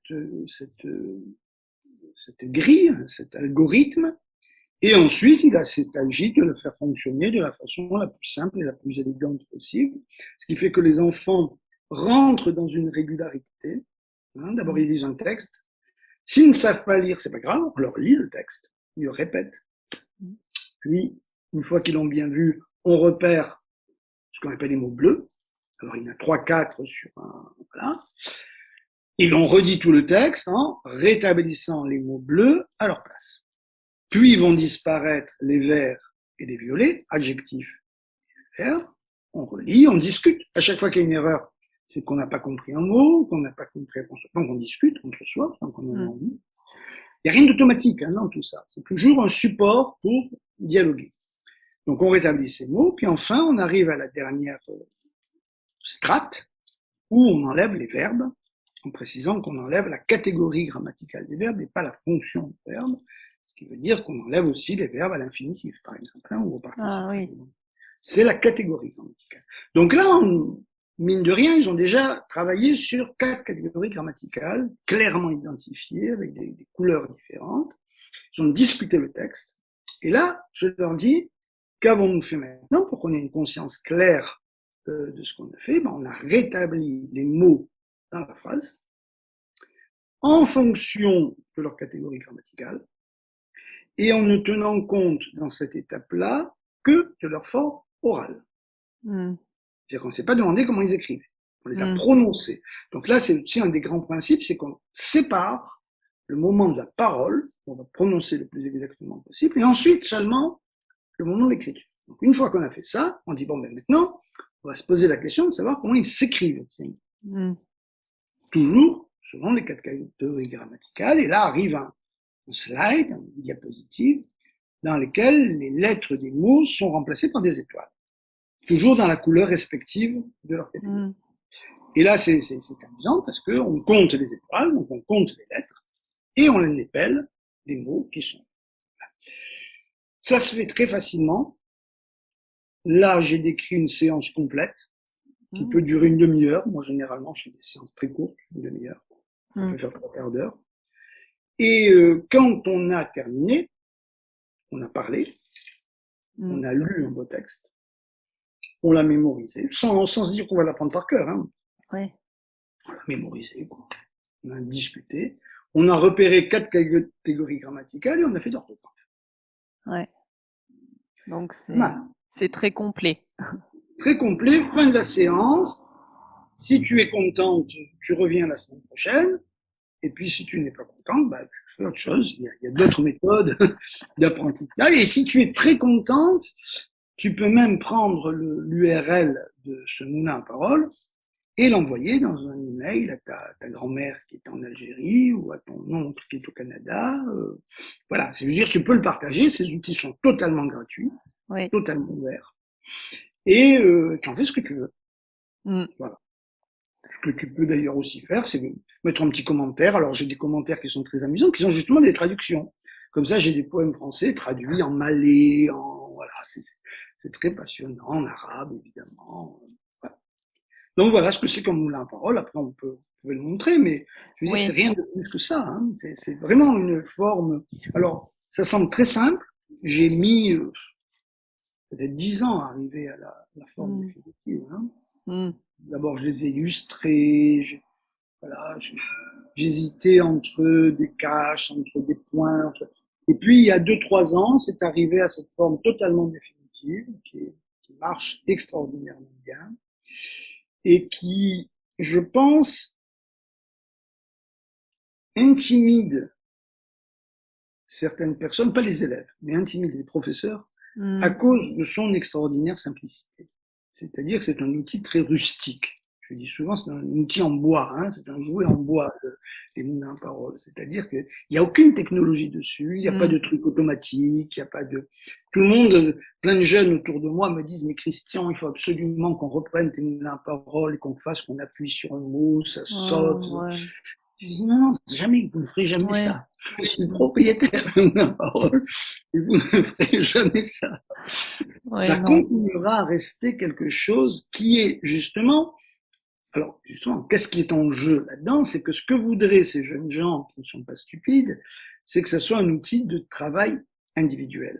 grille, cet algorithme, et ensuite il s'agit de le faire fonctionner de la façon la plus simple et la plus élégante possible, ce qui fait que les enfants rentrent dans une régularité. Hein, d'abord ils lisent un texte, s'ils ne savent pas lire, c'est pas grave, on leur lit le texte, ils le répètent. Puis, une fois qu'ils l'ont bien vu, on repère ce qu'on appelle les mots bleus. Alors, il y en a 3-4 sur un, voilà. Ils ont redit tout le texte en rétablissant les mots bleus à leur place. Puis, vont disparaître les verts et les violets, adjectifs et verbes. On relit, on discute. À chaque fois qu'il y a une erreur, c'est qu'on n'a pas compris un mot, qu'on n'a pas compris la construction, donc on discute entre soi, tant qu'on en a envie. Il n'y a rien d'automatique hein, dans tout ça. C'est toujours un support pour dialoguer. Donc on rétablit ces mots, puis enfin on arrive à la dernière strate où on enlève les verbes, en précisant qu'on enlève la catégorie grammaticale des verbes et pas la fonction du verbe, ce qui veut dire qu'on enlève aussi les verbes à l'infinitif, par exemple, hein, ou au participe. Ah, oui. C'est la catégorie grammaticale. Donc là, mine de rien, ils ont déjà travaillé sur 4 catégories grammaticales, clairement identifiées, avec des couleurs différentes. Ils ont discuté le texte. Et là, je leur dis, qu'avons-nous fait maintenant pour qu'on ait une conscience claire de ce qu'on a fait? On a rétabli les mots dans la phrase en fonction de leur catégorie grammaticale et en ne tenant compte dans cette étape-là que de leur forme orale. C'est-à-dire qu'on ne s'est pas demandé comment ils écrivent. On les a prononcés. Donc là, c'est aussi un des grands principes, c'est qu'on sépare le moment de la parole, on va prononcer le plus exactement possible, et ensuite seulement le moment de l'écriture. Donc une fois qu'on a fait ça, on dit bon, ben maintenant, on va se poser la question de savoir comment ils s'écrivent. Toujours selon les catégories grammaticales, et là arrive un slide, une diapositive, dans lesquelles les lettres des mots sont remplacées par des étoiles, toujours dans la couleur respective de leur catégorie. Et là, c'est amusant parce qu'on compte les étoiles, donc on compte les lettres, et on les épelle les mots qui sont là. Ça se fait très facilement. Là, j'ai décrit une séance complète qui peut durer une demi-heure. Moi, généralement, je fais des séances très courtes, une demi-heure. On peut faire 3/4 d'heure. Et quand on a terminé, on a parlé, on a lu un beau texte, on l'a mémorisé, sans se dire qu'on va l'apprendre par cœur. Hein. Ouais. On l'a mémorisé, quoi. On a discuté, on a repéré 4 catégories grammaticales et on a fait d'orthographe. Ouais. Donc c'est très complet. Très complet, fin de la séance. Si tu es contente, tu reviens la semaine prochaine. Et puis, si tu n'es pas contente, bah, tu fais autre chose. Il y a d'autres méthodes d'apprentissage. Et si tu es très contente, tu peux même prendre l'URL de ce moulin à parole et l'envoyer dans un email à ta grand-mère qui est en Algérie ou à ton oncle qui est au Canada. Voilà, c'est-à-dire tu peux le partager. Ces outils sont totalement gratuits, totalement ouverts. Et tu en fais ce que tu veux. Voilà. Ce que tu peux d'ailleurs aussi faire, c'est mettre un petit commentaire. Alors j'ai des commentaires qui sont très amusants, qui sont justement des traductions. Comme ça, j'ai des poèmes français traduits en malais, voilà, c'est très passionnant, en arabe évidemment. Voilà. Donc voilà ce que c'est comme moulin à parole. Après, vous pouvez le montrer, mais je veux dire, c'est rien de plus que ça. Hein. C'est vraiment une forme. Alors, ça semble très simple. J'ai mis peut-être 10 ans à arriver à la forme définitive. Hein. D'abord, je les ai illustrés. J'hésitais entre des caches, entre des points. Et puis, il y a 2-3 ans, c'est arrivé à cette forme totalement définitive, qui marche extraordinairement bien, et qui, je pense, intimide certaines personnes, pas les élèves, mais intimide les professeurs, à cause de son extraordinaire simplicité. C'est-à-dire que c'est un outil très rustique. Je dis souvent, c'est un outil en bois, hein, c'est un jouet en bois, les moulins à parole. C'est-à-dire qu'il n'y a aucune technologie dessus, il n'y a pas de truc automatique, il n'y a pas de... Tout le monde, plein de jeunes autour de moi me disent, mais Christian, il faut absolument qu'on reprenne tes moulins à parole et qu'on fasse, qu'on appuie sur un mot, ça saute. Je dis, non, jamais, vous ne ferez jamais ça. Je suis propriétaire de ma parole et vous ne ferez jamais ça. Ça continuera à rester quelque chose qui est justement, alors justement, qu'est-ce qui est en jeu là-dedans? C'est que ce que voudraient ces jeunes gens qui ne sont pas stupides, c'est que ça soit un outil de travail individuel.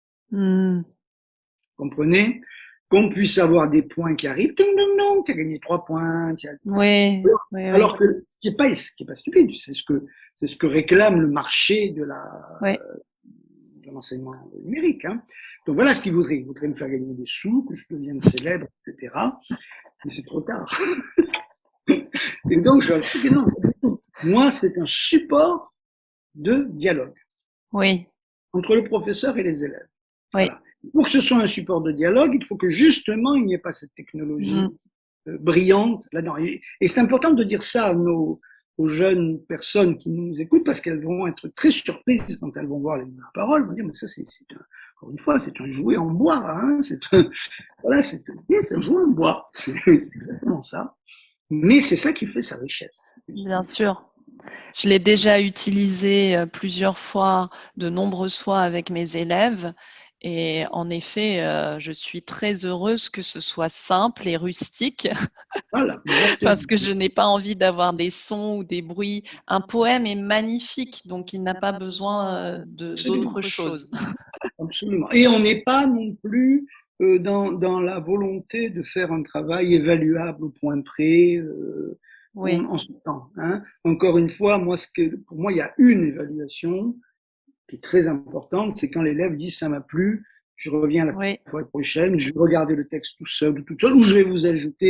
Comprenez? Qu'on puisse avoir des points qui arrivent, tu as gagné 3 points. Alors que ce qui est pas stupide, c'est ce que réclame le marché de l'enseignement numérique. Hein. Donc voilà ce qu'ils voudraient. Ils voudraient me faire gagner des sous, que je devienne célèbre, etc. Mais c'est trop tard. Et donc je leur dis que non. Moi, c'est un support de dialogue. Entre le professeur et les élèves. Voilà. Pour que ce soit un support de dialogue, il faut que justement il n'y ait pas cette technologie brillante là-dedans. Et c'est important de dire ça aux jeunes personnes qui nous écoutent parce qu'elles vont être très surprises quand elles vont voir les paroles. Elles vont dire mais ça encore une fois c'est un jouet en bois. Hein, c'est un jouet en bois. C'est exactement ça. Mais c'est ça qui fait sa richesse. Bien sûr. Je l'ai déjà utilisé plusieurs fois, de nombreuses fois avec mes élèves. Et en effet, je suis très heureuse que ce soit simple et rustique. Voilà, parce que je n'ai pas envie d'avoir des sons ou des bruits. Un poème est magnifique, donc il n'a pas besoin d'autre chose. Absolument. Et on n'est pas non plus dans la volonté de faire un travail évaluable au point près en ce temps. Hein. Encore une fois, pour moi, il y a une évaluation qui est très importante, c'est quand l'élève dit ça m'a plu, je reviens la fois prochaine, je vais regarder le texte tout seul ou toute seule, ou je vais vous ajouter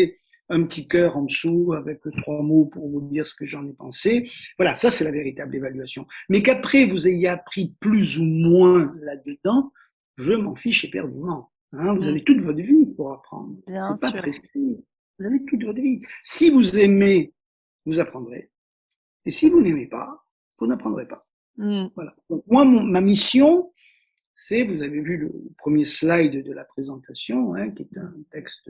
un petit cœur en dessous avec 3 mots pour vous dire ce que j'en ai pensé. Voilà, ça c'est la véritable évaluation. Mais qu'après vous ayez appris plus ou moins là-dedans, je m'en fiche éperdument. Hein, vous avez toute votre vie pour apprendre. Bien C'est pas sûr. pressé. Vous avez toute votre vie. Si vous aimez, vous apprendrez. Et si vous n'aimez pas, vous n'apprendrez pas. Voilà. Donc moi, ma mission, c'est, vous avez vu le premier slide de la présentation, hein, qui est un texte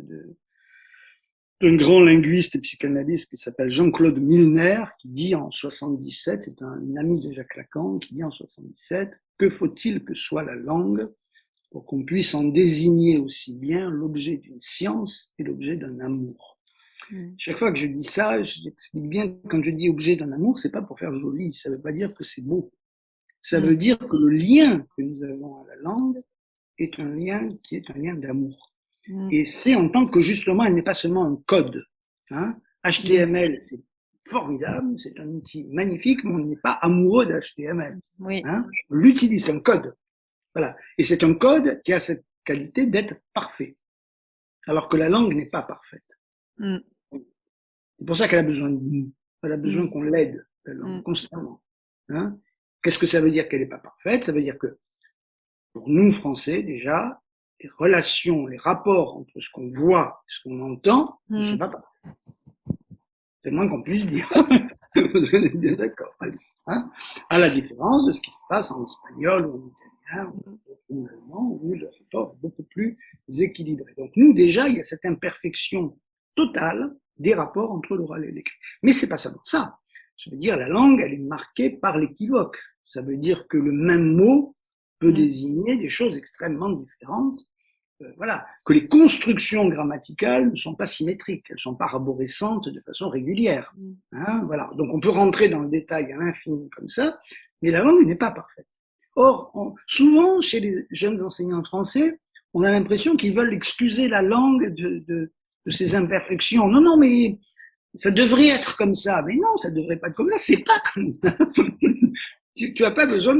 d'un grand linguiste et psychanalyste qui s'appelle Jean-Claude Milner, qui dit en 77, c'est un ami de Jacques Lacan, qui dit en 77, que faut-il que soit la langue pour qu'on puisse en désigner aussi bien l'objet d'une science et l'objet d'un amour. Chaque fois que je dis ça, j'explique bien, quand je dis objet d'un amour, c'est pas pour faire joli, ça veut pas dire que c'est beau. Ça veut dire que le lien que nous avons à la langue est un lien qui est un lien d'amour. Et c'est en tant que justement, elle n'est pas seulement un code. Hein. HTML, c'est formidable, c'est un outil magnifique, mais on n'est pas amoureux d'HTML. Hein. On l'utilise, c'est un code. Voilà. Et c'est un code qui a cette qualité d'être parfait. Alors que la langue n'est pas parfaite. C'est pour ça qu'elle a besoin de nous. Elle a besoin qu'on l'aide, la langue, constamment. Hein. Qu'est-ce que ça veut dire qu'elle n'est pas parfaite? Ça veut dire que, pour nous, Français, déjà, les relations, les rapports entre ce qu'on voit et ce qu'on entend ne sont pas parfaits. C'est le moins qu'on puisse dire. Vous êtes bien d'accord, Alice, hein? À la différence de ce qui se passe en espagnol ou en italien ou en allemand, où le rapport est beaucoup plus équilibré. Donc nous, déjà, il y a cette imperfection totale des rapports entre l'oral et l'écrit. Mais c'est pas seulement ça. Ça veut dire la langue, elle est marquée par l'équivoque. Ça veut dire que le même mot peut désigner des choses extrêmement différentes. Voilà, que les constructions grammaticales ne sont pas symétriques, elles sont pas arborescentes de façon régulière. Hein, voilà. Donc on peut rentrer dans le détail à l'infini comme ça, mais la langue n'est pas parfaite. Or, souvent chez les jeunes enseignants français, on a l'impression qu'ils veulent excuser la langue de ses imperfections. Non, non, mais ça devrait être comme ça. Mais non, ça devrait pas être comme ça. C'est pas comme ça. Tu as pas besoin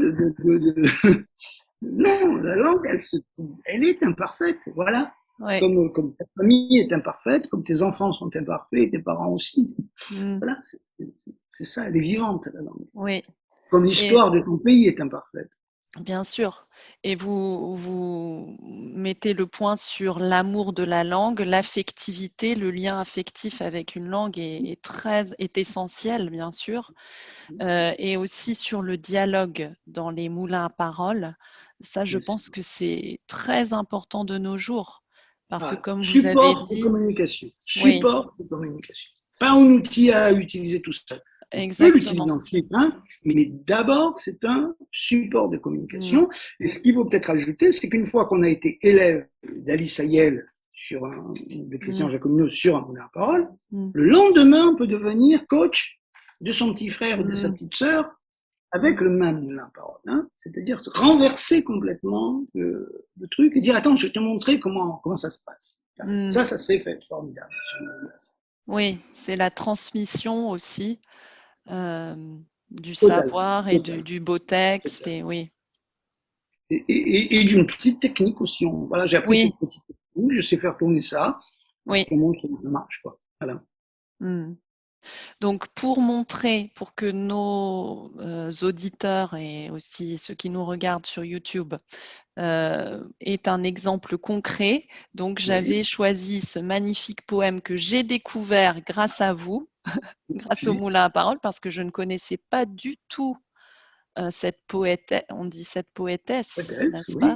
Non, la langue, elle est imparfaite, voilà. Ouais. Comme ta famille est imparfaite, comme tes enfants sont imparfaits, et tes parents aussi. Voilà, c'est ça, elle est vivante, la langue. Oui. Comme l'histoire de ton pays est imparfaite. Bien sûr. Et vous mettez le point sur l'amour de la langue, l'affectivité, le lien affectif avec une langue est essentiel, bien sûr. Et aussi sur le dialogue dans les moulins à paroles. Ça, je pense que c'est très important de nos jours. Parce que comme vous avez support dit… de communication. Support de communication. Pas un outil à utiliser tout seul. On peut l'utiliser en flip, hein, mais d'abord, c'est un support de communication. Et ce qu'il faut peut-être ajouter, c'est qu'une fois qu'on a été élève d'Alice Hayel de Christian Jacobino sur un moulin à paroles, le lendemain, on peut devenir coach de son petit frère ou de sa petite sœur avec le même moulin à paroles. Hein, c'est-à-dire renverser complètement le truc et dire, attends, je vais te montrer comment ça se passe. Ça serait fait formidable. Oui, c'est la transmission aussi. Du savoir et du beau texte, et oui. Et d'une petite technique aussi. Voilà, j'ai appris cette petite technique, je sais faire tourner ça. Oui. Pour montrer que ça marche, quoi. Voilà. Donc, pour que nos auditeurs et aussi ceux qui nous regardent sur YouTube aient un exemple concret, donc j'avais choisi ce magnifique poème que j'ai découvert grâce à vous, grâce au moulin à paroles, parce que je ne connaissais pas du tout cette poétesse, on dit cette poétesse, n'est-ce pas?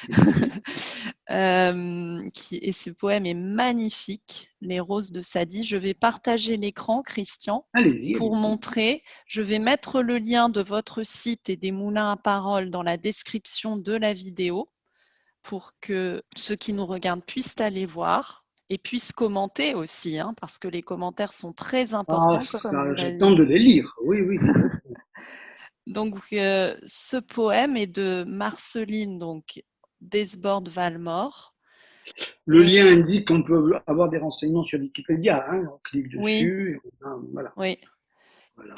Et ce poème est magnifique, Les roses de Sadi. Je vais partager l'écran, Christian, pour montrer. Je vais mettre le lien de votre site et des moulins à paroles dans la description de la vidéo pour que ceux qui nous regardent puissent aller voir et puissent commenter aussi, hein, parce que les commentaires sont très importants. J'attends de les lire, oui, oui. Donc, ce poème est de Marceline Desbordes-Valmore. Le lien indique qu'on peut avoir des renseignements sur Wikipédia, hein, on clique dessus, voilà. Oui. Voilà.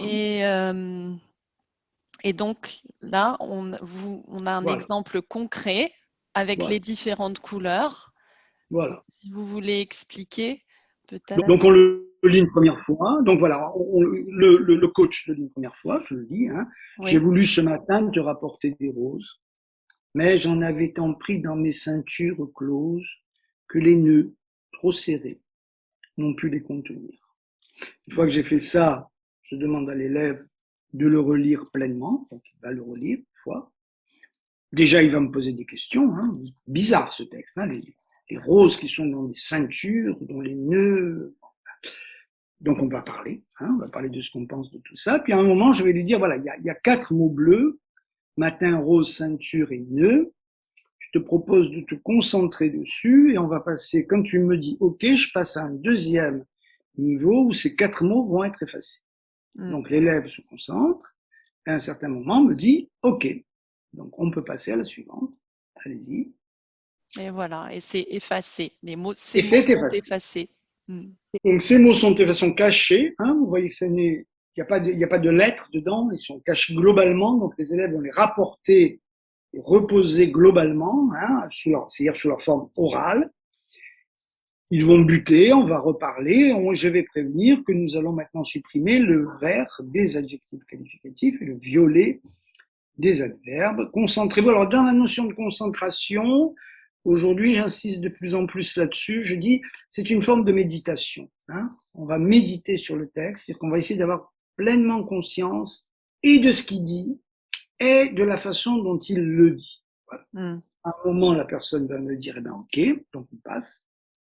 Et donc, là, on a un exemple concret avec les différentes couleurs. Voilà. Si vous voulez expliquer peut-être. Donc, on le lit une première fois. Donc, voilà, le coach le lit une première fois, je le lis. Hein. J'ai Oui. voulu ce matin te rapporter des roses, mais j'en avais tant pris dans mes ceintures closes que les nœuds, trop serrés, n'ont pu les contenir. Une fois que j'ai fait ça, je demande à l'élève de le relire pleinement. Donc, il va le relire une fois. Déjà, il va me poser des questions. Hein. Bizarre ce texte. Hein. Les roses qui sont dans les ceintures, dans les nœuds. Donc, on va parler. Hein. On va parler de ce qu'on pense de tout ça. Puis, à un moment, je vais lui dire, voilà, il y a 4 mots bleus. Matin, rose, ceinture et nœud. Je te propose de te concentrer dessus et on va passer, quand tu me dis OK, je passe à un deuxième niveau où ces 4 mots vont être effacés. Donc l'élève se concentre et à un certain moment me dit OK. Donc on peut passer à la suivante. Allez-y. Et voilà, et c'est effacé. Et Ces mots c'est sont effacé. effacés. Donc ces mots sont de façon cachée. Hein, vous voyez que il n'y a pas de lettres dedans. Ils sont cachés globalement. Donc les élèves vont les rapporter et reposer globalement, hein, c'est-à-dire sous leur forme orale. Ils vont buter, on va reparler, je vais prévenir que nous allons maintenant supprimer le vert des adjectifs qualificatifs et le violet des adverbes. Concentrez-vous. Alors, dans la notion de concentration, aujourd'hui, j'insiste de plus en plus là-dessus. Je dis, c'est une forme de méditation. Hein. On va méditer sur le texte, c'est-à-dire qu'on va essayer d'avoir pleinement conscience et de ce qu'il dit et de la façon dont il le dit. Voilà. À un moment, la personne va me dire, eh ben, OK, donc on passe.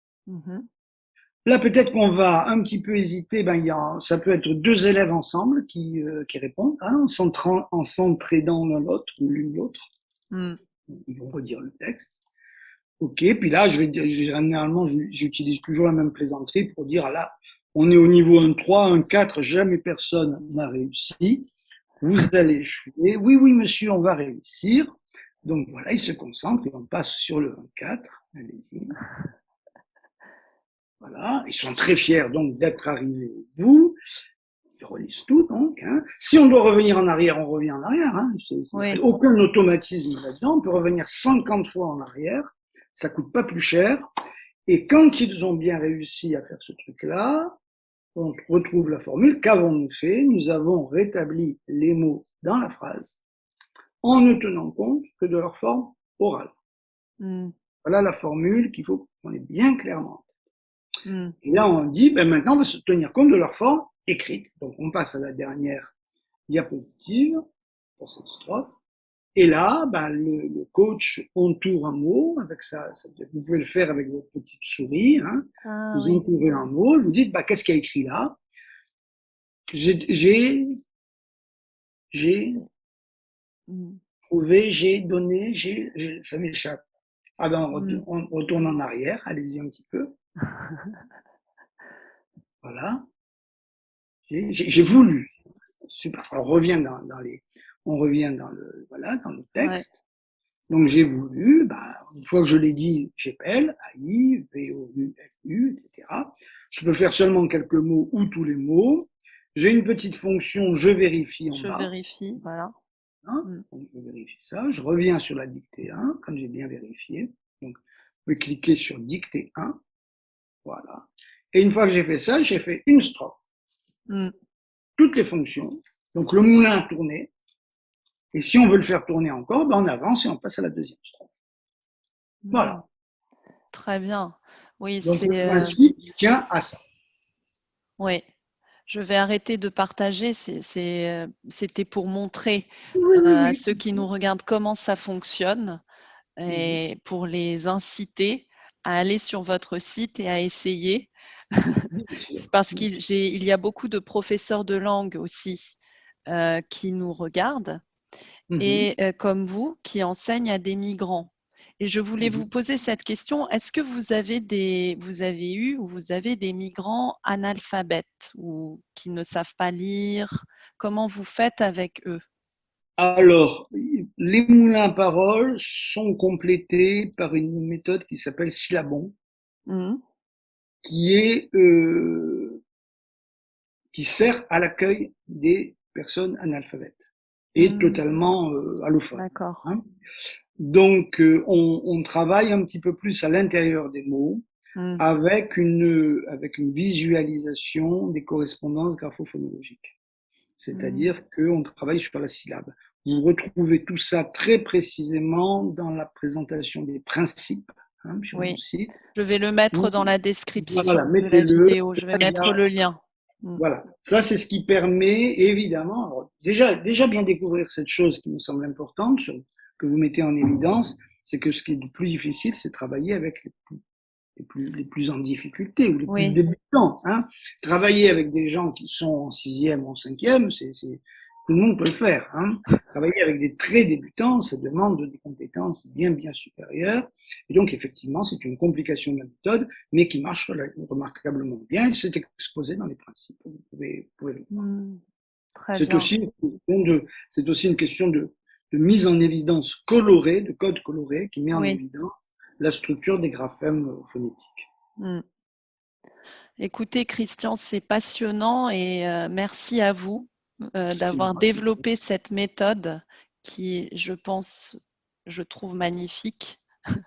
Là, peut-être qu'on va un petit peu hésiter. Ça peut être 2 élèves ensemble qui répondent, hein, en s'entraidant l'un l'autre ou l'une l'autre. Ils vont redire le texte. OK. Puis là, généralement, j'utilise toujours la même plaisanterie pour dire, ah là, on est au niveau 1-3, 1-4, jamais personne n'a réussi. Vous allez échouer. Oui, oui, monsieur, on va réussir. Donc voilà, ils se concentrent et on passe sur le 1-4. Allez-y. Voilà, ils sont très fiers donc d'être arrivés au bout. Ils relisent tout donc. Hein. Si on doit revenir en arrière, on revient en arrière. Hein. Oui. Aucun automatisme là-dedans. On peut revenir 50 fois en arrière. Ça coûte pas plus cher. Et quand ils ont bien réussi à faire ce truc-là, on retrouve la formule. Qu'avons-nous fait? Nous avons rétabli les mots dans la phrase en ne tenant compte que de leur forme orale. Voilà la formule qu'il faut qu'on ait bien clairement. Et là, on dit, maintenant, on va se tenir compte de leur forme écrite. Donc, on passe à la dernière diapositive pour cette strophe. Et là, le coach entoure un mot avec ça. Vous pouvez le faire avec votre petite souris. Hein. Vous entourez un mot. Vous dites, qu'est-ce qu'il y a écrit là? J'ai trouvé, j'ai donné, ça m'échappe. On retourne en arrière. Allez-y un petit peu. Voilà. J'ai voulu. Super. On revient dans le texte. Ouais. Donc j'ai voulu, une fois que je l'ai dit, j'appelle, AI, VOU, etc. Je peux faire seulement quelques mots ou tous les mots. J'ai une petite fonction, je vérifie en bas. Je vérifie, voilà. Hein, donc je vérifie ça. Je reviens sur la dictée 1, quand j'ai bien vérifié. Donc, je vais cliquer sur dictée 1. Voilà. Et une fois que j'ai fait ça, j'ai fait une strophe. Toutes les fonctions. Donc, le moulin a tourné. Et si on veut le faire tourner encore, on avance et on passe à la deuxième strophe. Voilà. Très bien. Oui, donc, le principe tient à ça. Oui. Je vais arrêter de partager. C'était pour montrer à ceux qui nous regardent comment ça fonctionne et pour les inciter à aller sur votre site et à essayer. C'est parce qu'il y a beaucoup de professeurs de langue aussi qui nous regardent et comme vous, qui enseignent à des migrants. Et je voulais vous poser cette question. Est-ce que vous avez des migrants analphabètes ou qui ne savent pas lire? Comment vous faites avec eux? Alors, les moulins à parole sont complétés par une méthode qui s'appelle syllabon, qui sert à l'accueil des personnes analphabètes et totalement allophones. D'accord. Hein. Donc, on travaille un petit peu plus à l'intérieur des mots. avec une visualisation des correspondances graphophonologiques. C'est-à-dire qu'on travaille sur la syllabe. Vous retrouvez tout ça très précisément dans la présentation des principes sur mon site. Je vais le mettre dans la description de la mettez-le. vidéo. Je vais mettre le lien. Voilà, ça c'est ce qui permet évidemment, alors, déjà bien découvrir cette chose qui me semble importante, que vous mettez en évidence, c'est que ce qui est le plus difficile, c'est travailler avec les plus en difficulté ou les plus débutants. Travailler avec des gens qui sont en 6e ou en 5e, tout le monde peut le faire. Travailler avec des très débutants, ça demande des compétences bien supérieures. Et donc, effectivement, c'est une complication de la méthode, mais qui marche remarquablement bien. Et c'est exposé dans les principes. Vous pouvez le voir. C'est aussi une question de mise en évidence colorée, de code coloré, qui met en évidence la structure des graphèmes phonétiques. Écoutez, Christian, c'est passionnant et merci à vous d'avoir développé cette méthode qui, je trouve magnifique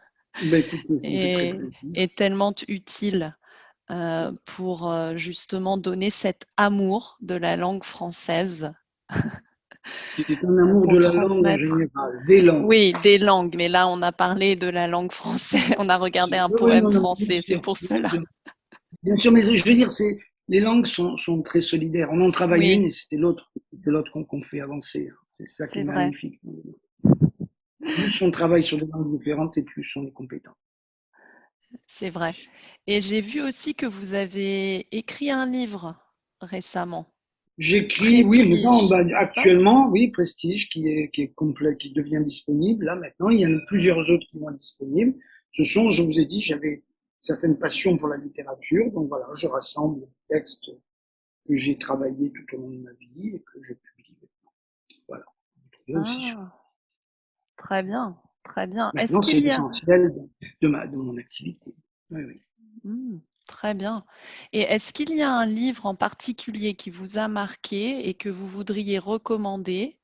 et tellement utile pour justement donner cet amour de la langue française. C'est un amour de la langue en général, des langues. Oui, des langues, mais là on a parlé de la langue française, on a regardé un poème français, c'est pour cela. Bien sûr, mais je veux dire, les langues sont très solidaires. On en travaille une et c'est l'autre qu'on fait avancer. C'est ça qui est magnifique. Plus on travaille sur des langues différentes et plus on est compétent. C'est vrai. Et j'ai vu aussi que vous avez écrit un livre récemment. J'écris, actuellement, Prestige, qui est complet, qui devient disponible. Là, maintenant, il y en a plusieurs autres qui vont être disponibles. Je vous ai dit, j'avais certaines passions pour la littérature. Donc voilà, je rassemble les textes que j'ai travaillés tout au long de ma vie et que je publie maintenant. Voilà. Très bien, très bien. Maintenant, c'est l'essentiel de mon activité. Oui. Très bien. Et est-ce qu'il y a un livre en particulier qui vous a marqué et que vous voudriez recommander?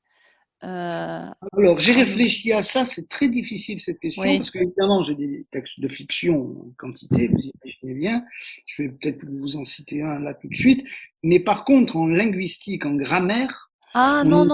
Alors, j'ai réfléchi à ça, c'est très difficile cette question, parce qu'évidemment, j'ai des textes de fiction en quantité, vous imaginez bien. Je vais peut-être vous en citer un là tout de suite. Mais par contre, en linguistique, en grammaire, non.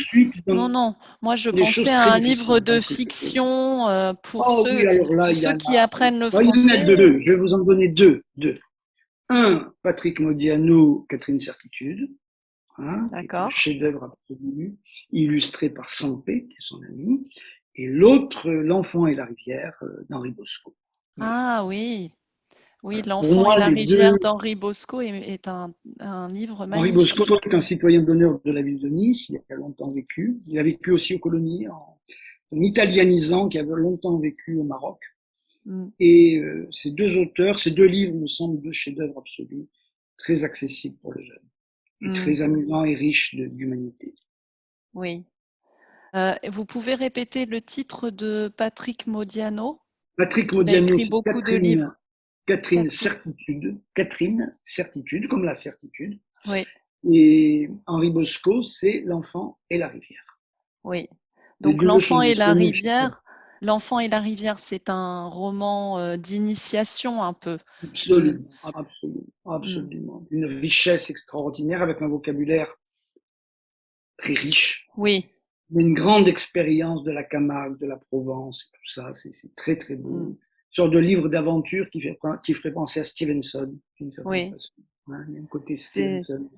Moi, je pensais à un livre de fiction pour ceux qui apprennent le français. Il y en a deux, je vais vous en donner deux. Un, Patrick Modiano, Catherine Certitude. Un chef-d'œuvre absolu, illustré par Sampé, qui est son ami, et l'autre, L'Enfant et la rivière, d'Henri Bosco. Oui, L'Enfant et la rivière d'Henri Bosco est un livre magnifique. Henri Bosco est un citoyen d'honneur de la ville de Nice, il a longtemps vécu. Il a vécu aussi aux colonies, en italianisant, qui avait longtemps vécu au Maroc. Et ces deux auteurs, ces deux livres me semblent deux chefs-d'œuvre absolus, très accessibles pour les jeunes. Et très amusant et riche d'humanité. Oui. Vous pouvez répéter le titre de Patrick Modiano? Patrick Modiano, c'est Catherine Certitude, comme la certitude. Oui. Et Henri Bosco, c'est L'Enfant et la rivière. Oui. Donc L'Enfant et la rivière. L'Enfant et la rivière, c'est un roman d'initiation un peu. Absolument. Une richesse extraordinaire avec un vocabulaire très riche. Oui. Mais une grande expérience de la Camargue, de la Provence et tout ça. C'est très, très beau. Une sorte de livre d'aventure qui ferait penser à Stevenson, d'une certaine façon. Il y a un côté Stevenson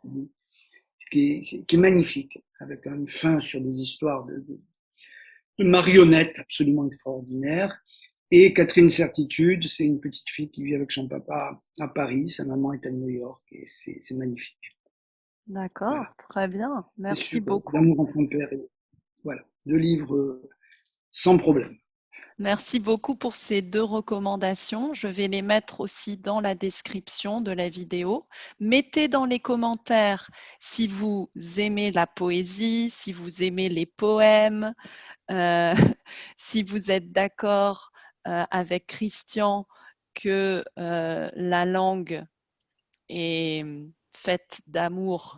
qui est magnifique, avec une fin sur des histoires de marionnettes absolument extraordinaires. Et Catherine Certitude, c'est une petite fille qui vit avec son papa à Paris, sa maman est à New York, et c'est magnifique. D'accord, très bien, merci beaucoup. L'amour entre mon père et voilà, deux livres sans problème. Merci beaucoup pour ces deux recommandations. Je vais les mettre aussi dans la description de la vidéo. Mettez dans les commentaires si vous aimez la poésie, si vous aimez les poèmes, si vous êtes d'accord avec Christian que la langue est faite d'amour,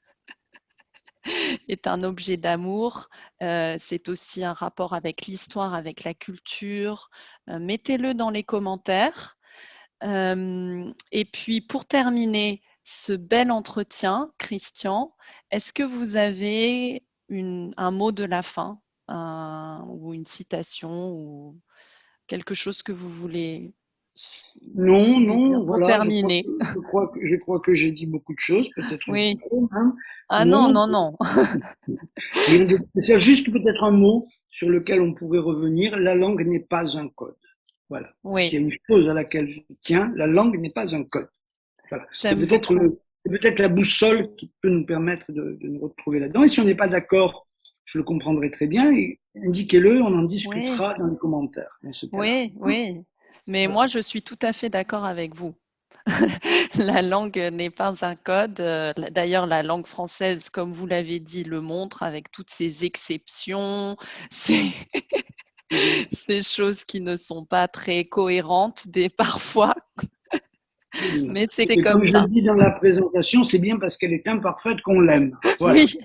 est un objet d'amour. C'est aussi un rapport avec l'histoire, avec la culture. Mettez-le dans les commentaires. Et puis, pour terminer ce bel entretien, Christian, est-ce que vous avez un mot de la fin ou une citation ou quelque chose que vous voulez Non, dire non, pour voilà, terminer? je crois que j'ai dit beaucoup de choses, peut-être un peu Oui. trop, hein. Ah non, Non, non, non. rien de spécial. Juste peut-être un mot sur lequel on pourrait revenir. La langue n'est pas un code. Voilà. S'il y Oui, a une chose à laquelle je tiens, la langue n'est pas un code. Voilà. j'aime beaucoup. C'est peut-être la boussole qui peut nous permettre de nous retrouver là-dedans. Et si on n'est pas d'accord, je le comprendrai très bien. Et indiquez-le, on en Oui, discutera dans les commentaires, dans ce cas-là. oui, oui. Mais Voilà. moi, je suis tout à fait d'accord avec vous. La langue n'est pas un code. D'ailleurs, la langue française, comme vous l'avez dit, le montre avec toutes ces exceptions, ces, ces choses qui ne sont pas très cohérentes parfois, Absolument. mais c'est Et comme comme je ça. le dis dans la présentation, c'est bien parce qu'elle est imparfaite qu'on l'aime. Voilà. Oui,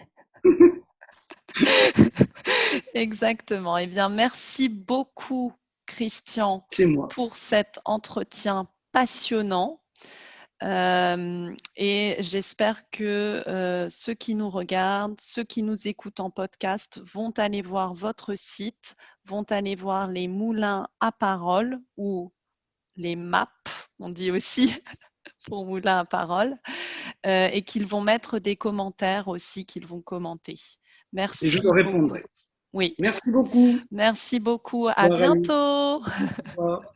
exactement. Eh bien, merci beaucoup, Christian, C'est moi. pour cet entretien passionnant. Et j'espère que ceux qui nous regardent, ceux qui nous écoutent en podcast vont aller voir votre site, vont aller voir les moulins à parole ou les maps, on dit aussi pour moulins à parole, et qu'ils vont mettre des commentaires aussi, qu'ils vont commenter. Et je Merci te beaucoup. répondrai. Oui, Merci beaucoup. merci beaucoup. Au À revoir, Alice. bientôt. Au revoir.